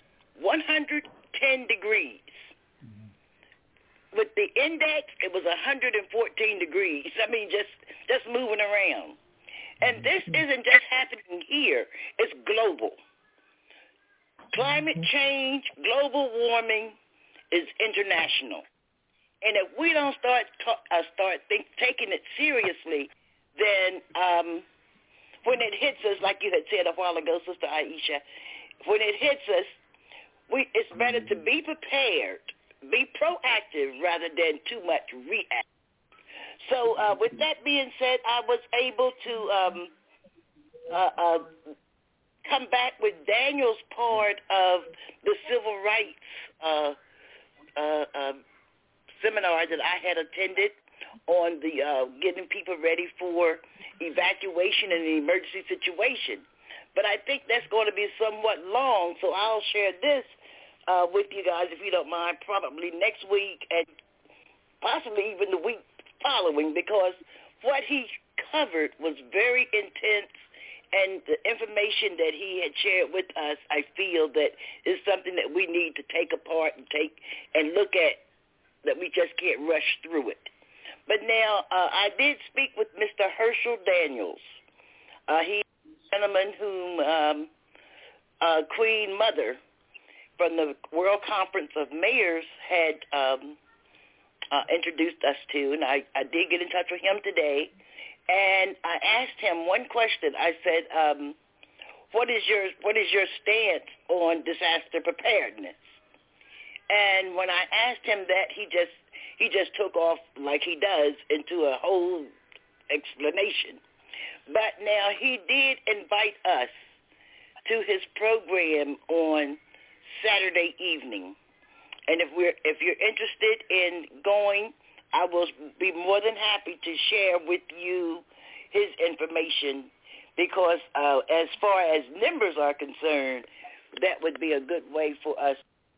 110 degrees. With the index, it was 114 degrees. I mean, just moving around. And this isn't just happening here. It's global. Climate change, global warming is international. And if we don't start taking it seriously, then when it hits us, like you had said a while ago, Sister Aisha, when it hits us, it's better to be prepared, be proactive rather than too much react. So with that being said, I was able to come back with Daniel's part of the civil rights seminar that I had attended on the getting people ready for evacuation in an emergency situation. But I think that's going to be somewhat long, so I'll share this with you guys, if you don't mind, probably next week and possibly even the week following, because what he covered was very intense. And the information that he had shared with us, I feel that is something that we need to take apart and look at, that we just can't rush through it. But now, I did speak with Mr. Herschel Daniels. He's a gentleman whom Queen Mother from the World Conference of Mayors had introduced us to, and I did get in touch with him today. And I asked him one question. I said, what is your stance on disaster preparedness? And when I asked him that, he just took off like he does into a whole explanation. But now he did invite us to his program on Saturday evening. And if you're interested in going, I will be more than happy to share with you his information, because as far as members are concerned, that would be a good way for us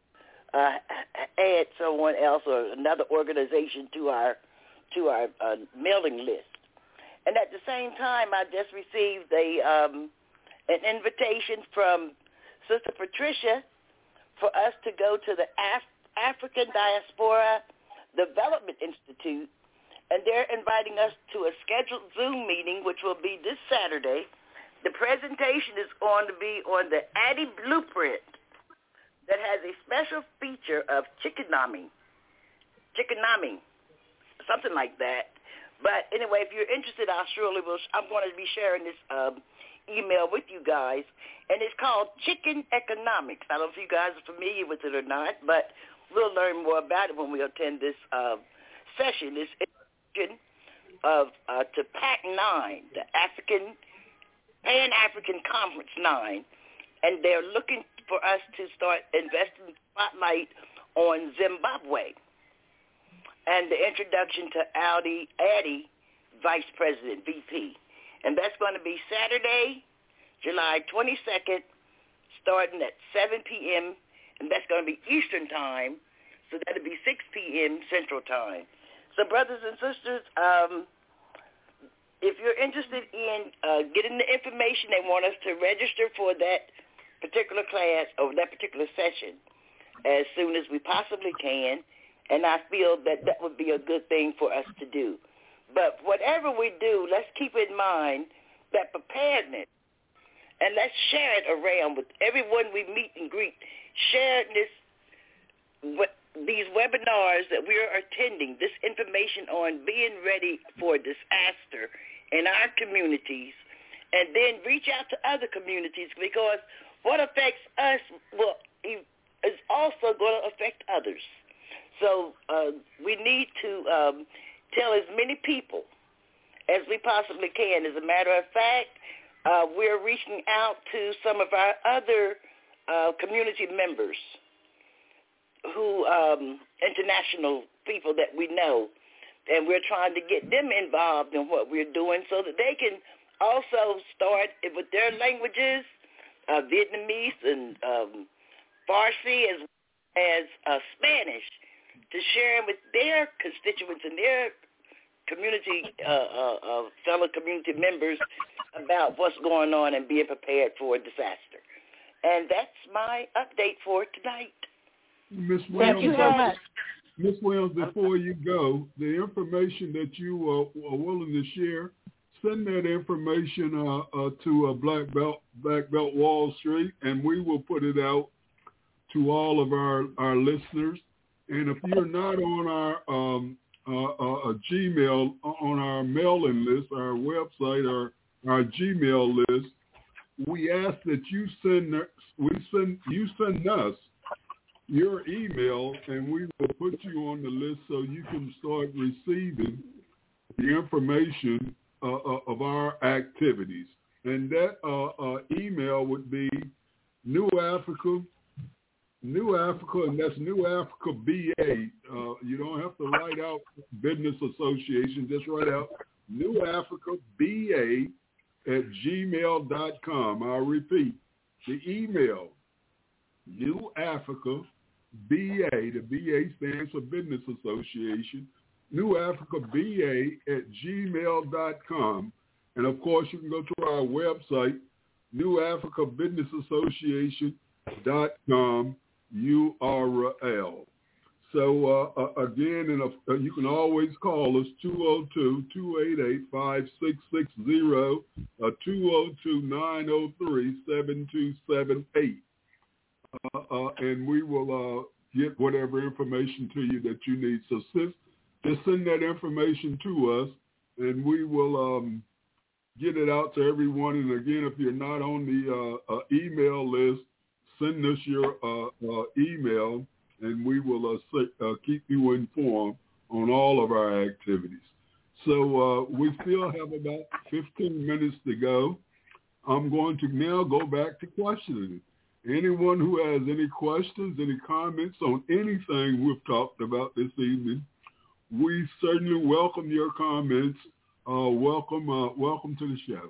add someone else or another organization to our mailing list. And at the same time, I just received an invitation from Sister Patricia for us to go to the African Diaspora Development Institute and they're inviting us to a scheduled Zoom meeting, which will be this Saturday. The presentation is going to be on the Addy Blueprint that has a special feature of chickenomics, something like that. But anyway, if you're interested, I'm going to be sharing this email with you guys, and it's called Chicken Economics. I don't know if you guys are familiar with it or not, but we'll learn more about it when we attend this session. This introduction to PAC 9, the Pan-African Conference 9, and they're looking for us to start investing spotlight on Zimbabwe, and the introduction to Addy, Vice President, VP. And that's going to be Saturday, July 22nd, starting at 7 p.m., and that's going to be Eastern Time, so that'll be 6 p.m. Central Time. So, brothers and sisters, if you're interested in getting the information, they want us to register for that particular class or that particular session as soon as we possibly can, and I feel that that would be a good thing for us to do. But whatever we do, let's keep in mind that preparedness, and let's share it around with everyone we meet and greet. Share these webinars that we are attending, this information on being ready for disaster in our communities, and then reach out to other communities, because what affects us is also going to affect others. So we need to tell as many people as we possibly can. As a matter of fact, we're reaching out to some of our other community members who international people that we know, and we're trying to get them involved in what we're doing so that they can also start with their languages, Vietnamese and Farsi as Spanish, to share with their constituents and their community, fellow community members about what's going on and being prepared for a disaster. And that's my update for tonight. Ms. Thank you so much. Ms. Williams, before you go, the information that you are willing to share, send that information to Black Belt Wall Street, and we will put it out to all of our listeners. And if you're not on our Gmail, on our mailing list, our website, or our Gmail list, we ask that you send us your email, and we will put you on the list so you can start receiving the information of our activities. And that email would be New Africa, and that's New Africa BA. You don't have to write out Business Association, just write out New Africa BA at gmail.com. I'll repeat the email, New Africa BA, the BA stands for Business Association, New Africa BA at gmail.com. And of course, you can go to our website, newafricabusinessassociation.com URL. So again, and you can always call us 202-288-5660 or 202-903-7278. And we will get whatever information to you that you need. So just send that information to us, and we will get it out to everyone. And again, if you're not on the email list, send us your email, and we will keep you informed on all of our activities. So we still have about 15 minutes to go. I'm going to now go back to questioning. Anyone who has any questions, any comments on anything we've talked about this evening, we certainly welcome your comments. Welcome to the show.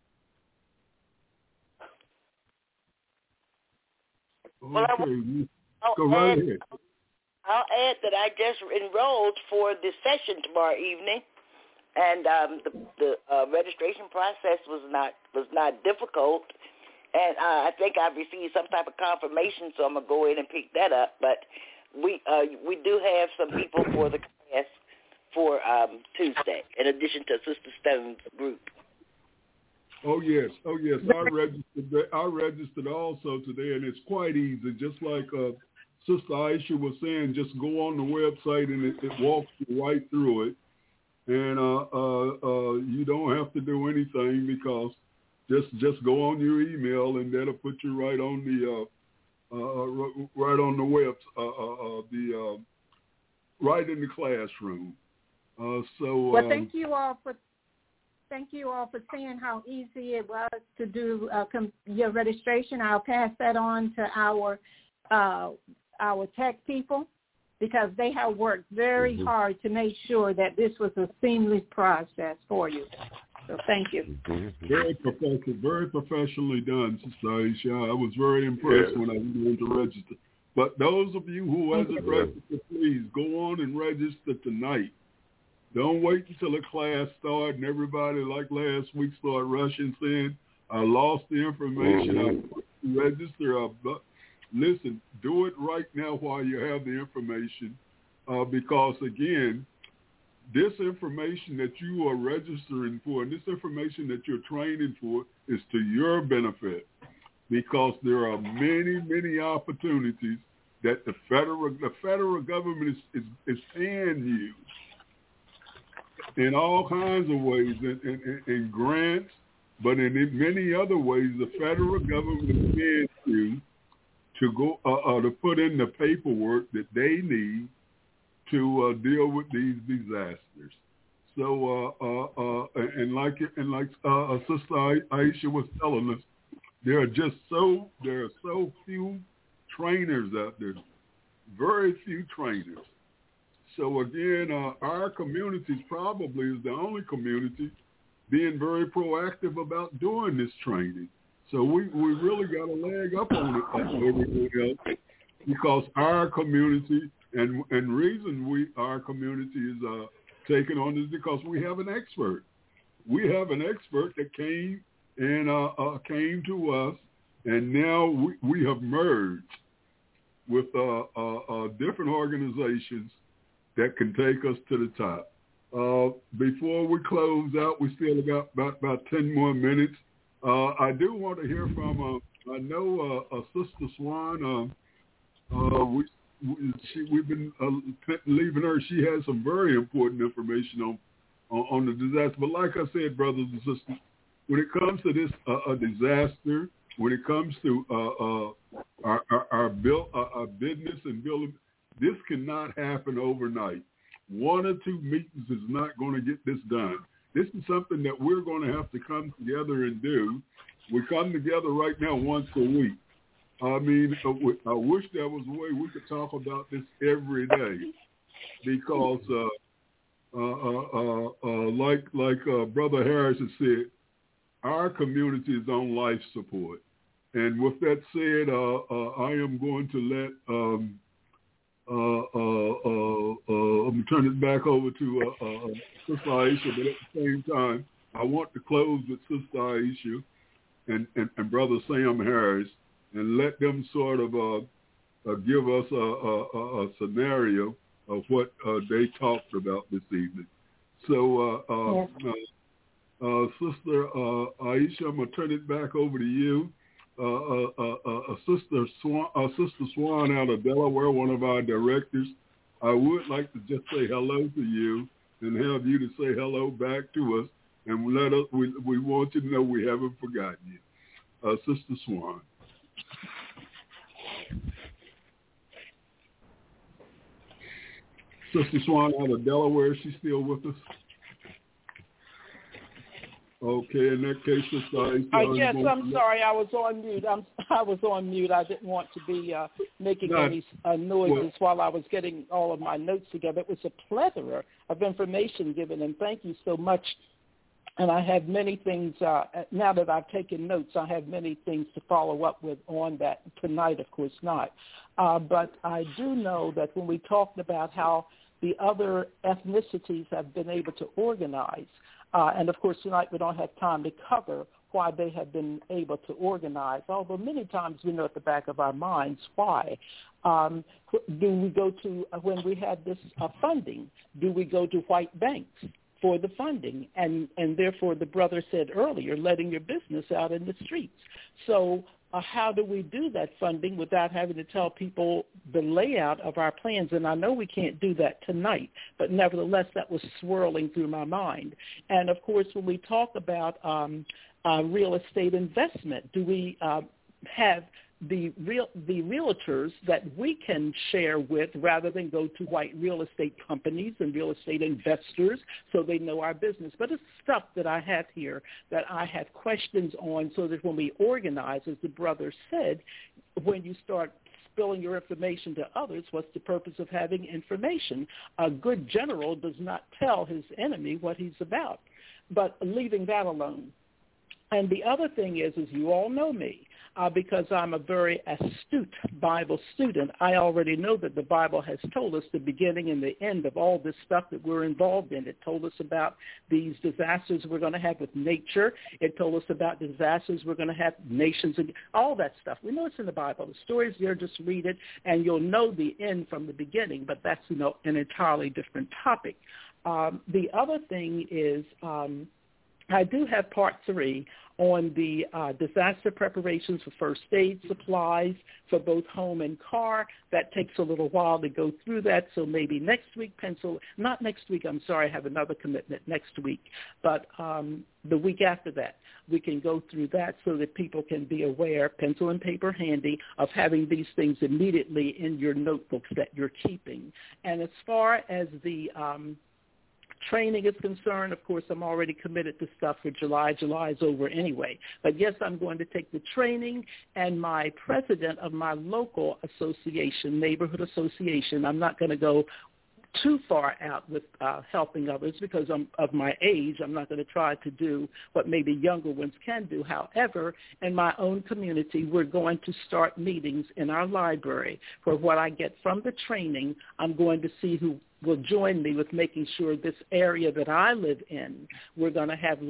Okay, go right ahead. I'll add that I just enrolled for the session tomorrow evening, and the registration process was not difficult, and I think I've received some type of confirmation, so I'm gonna go in and pick that up. But we do have some people for the class for Tuesday, in addition to Sister Stone's group. Oh yes. I registered also today, and it's quite easy. Just like Sister Aisha was saying, just go on the website and it walks you right through it, and you don't have to do anything because just go on your email and that'll put you right on the web, right in the classroom. Well, thank you all for saying how easy it was to do your registration. I'll pass that on to our tech people because they have worked very hard to make sure that this was a seamless process for you. So thank you. Very professionally done, Sister Aisha. I was very impressed when I was going to register. But those of you who hasn't registered, please go on and register tonight. Don't wait until the class starts and everybody, like last week, start rushing saying, I lost the information. I register. Listen, do it right now while you have the information because, again, this information that you are registering for and this information that you're training for is to your benefit because there are many, many opportunities that the federal government is paying you in all kinds of ways, in grants, but in many other ways, the federal government is paying you to go to put in the paperwork that they need to deal with these disasters. So, and like Sister Aisha was telling us, there are so few trainers out there, very few trainers. So again, our community probably is the only community being very proactive about doing this training. So we really got a leg up on it everything else because our community and reason our community is taking on this because we have an expert. We have an expert that came to us, and now we have merged with different organizations that can take us to the top. Before we close out, we still got about 10 more minutes. I do want to hear from, I know Sister Swan, we've been leaving her. She has some very important information on the disaster. But like I said, brothers and sisters, when it comes to this a disaster, when it comes to our business and building, this cannot happen overnight. 1 or 2 meetings is not going to get this done. This is something that we're going to have to come together and do. We come together right now once a week. I mean, I wish there was a way we could talk about this every day because, like Brother Harris has said, our community is on life support. And with that said, I am going to let I'm turn it back over to Sister Aisha, but at the same time, I want to close with Sister Aisha and Brother Sam Harris and let them sort of give us a scenario of what they talked about this evening. So, Sister Aisha, I'm going to turn it back over to you. Sister Swan out of Delaware, one of our directors, I would like to just say hello to you and have you to say hello back to us, and we want you to know we haven't forgotten you. Sister Swan. Sister Swan out of Delaware, is she still with us? Okay, in that case, yes, I'm sorry, I was on mute. I was on mute. I didn't want to be making any noises while I was getting all of my notes together. It was a plethora of information given, and thank you so much. And I have many things, now that I've taken notes, I have many things to follow up with on that. Tonight, of course not. But I do know that when we talked about how the other ethnicities have been able to organize. And, of course, tonight we don't have time to cover why they have been able to organize, although many times we know at the back of our minds why. Do we go to, when we had this funding, do we go to white banks for the funding? And therefore, the brother said earlier, letting your business out in the streets. So how do we do that funding without having to tell people the layout of our plans? And I know we can't do that tonight, but nevertheless, that was swirling through my mind. And, of course, when we talk about real estate investment, do we have the realtors that we can share with rather than go to white real estate companies and real estate investors so they know our business? But it's stuff that I have here that I have questions on, so that when we organize, as the brother said, when you start spilling your information to others, what's the purpose of having information? A good general does not tell his enemy what he's about. But leaving that alone. And the other thing is you all know me, because I'm a very astute Bible student. I already know that the Bible has told us the beginning and the end of all this stuff that we're involved in. It told us about these disasters we're going to have with nature. It told us about disasters we're going to have nations, and all that stuff. We know it's in the Bible. The story's there, just read it, and you'll know the end from the beginning, but that's, an entirely different topic. The other thing is I do have part 3 on the disaster preparations for first aid supplies for both home and car. That takes a little while to go through that, so maybe next week, not next week, I'm sorry, I have another commitment next week, but the week after that, we can go through that so that people can be aware, pencil and paper handy, of having these things immediately in your notebooks that you're keeping. And as far as the training is concerned, of course, I'm already committed to stuff for July. July is over anyway. But, yes, I'm going to take the training, and my president of my local association, neighborhood association, I'm not going to go too far out with helping others because I'm of my age. I'm not going to try to do what maybe younger ones can do. However, in my own community, we're going to start meetings in our library for what I get from the training. I'm going to see who will join me with making sure this area that I live in, we're going to have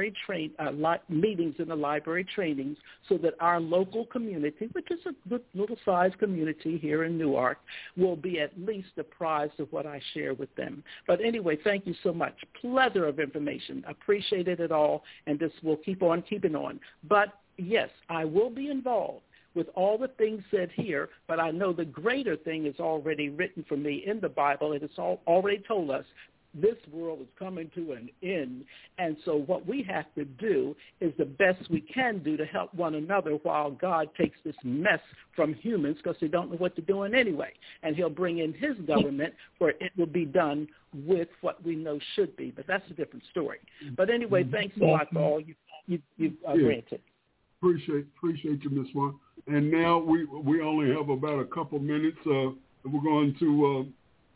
meetings in the library trainings so that our local community, which is a good little-sized community here in Newark, will be at least apprised of what I share with them. But anyway, thank you so much. Plethora of information. Appreciate it all, and this will keep on keeping on. But, yes, I will be involved with all the things said here, but I know the greater thing is already written for me in the Bible. It has already told us this world is coming to an end, and so what we have to do is the best we can do to help one another while God takes this mess from humans, because they don't know what they're doing anyway, and he'll bring in his government where it will be done with what we know should be, but that's a different story. But anyway, thanks a lot for all you've granted. Appreciate you, Ms. Swan. And now we only have about a couple minutes. We're going to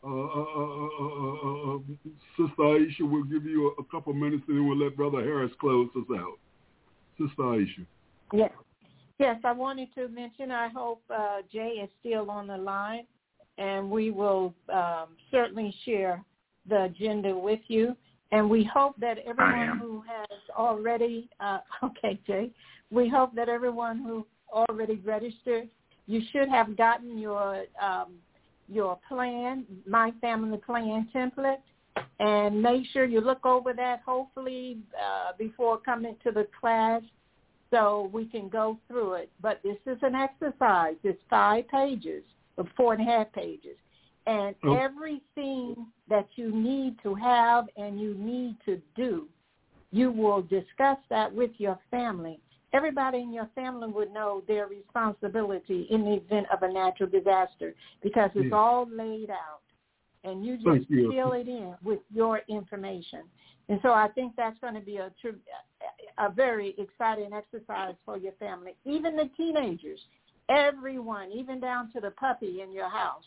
Sister Aisha. We'll give you a couple minutes, and then we'll let Brother Harris close us out. Sister Aisha. Yes. I wanted to mention, I hope Jay is still on the line, and we will certainly share the agenda with you. And we hope that everyone who has already, okay, Jay, we hope that everyone who already registered, you should have gotten your plan, My Family Plan template, and make sure you look over that hopefully before coming to the class so we can go through it. But this is an exercise. It's 5 pages, or 4.5 pages. And everything that you need to have and you need to do, you will discuss that with your family. Everybody in your family would know their responsibility in the event of a natural disaster because it's all laid out. And you just fill it in with your information. And so I think that's going to be a very exciting exercise for your family. Even the teenagers, everyone, even down to the puppy in your house.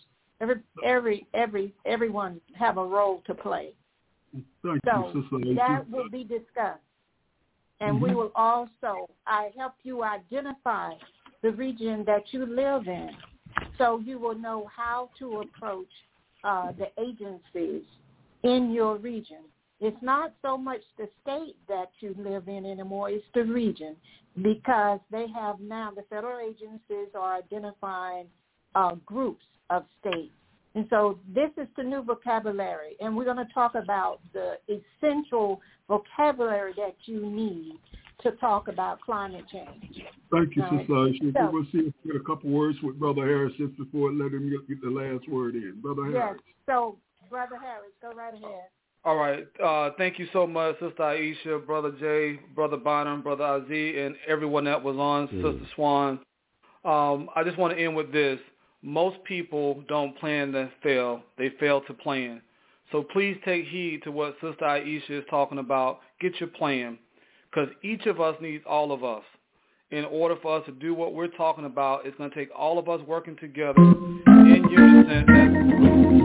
Everyone have a role to play. Thank you, Sister. That will be discussed. And we will also, I help you identify the region that you live in so you will know how to approach the agencies in your region. It's not so much the state that you live in anymore, it's the region, because they have now, the federal agencies are identifying groups of states. And so this is the new vocabulary, and we're going to talk about the essential vocabulary that you need to talk about climate change. Thank you, Sister Aisha. We'll see if we get a couple words with Brother Harris just before let him get the last word in. Brother Harris. Yes, so Brother Harris, go right ahead. All right. Thank you so much, Sister Aisha, Brother Jay, Brother Bynum, Brother Aziz, and everyone that was on, Sister Swan. I just want to end with this. Most people don't plan to fail. They fail to plan. So please take heed to what Sister Aisha is talking about. Get your plan, because each of us needs all of us. In order for us to do what we're talking about, it's going to take all of us working together in unison.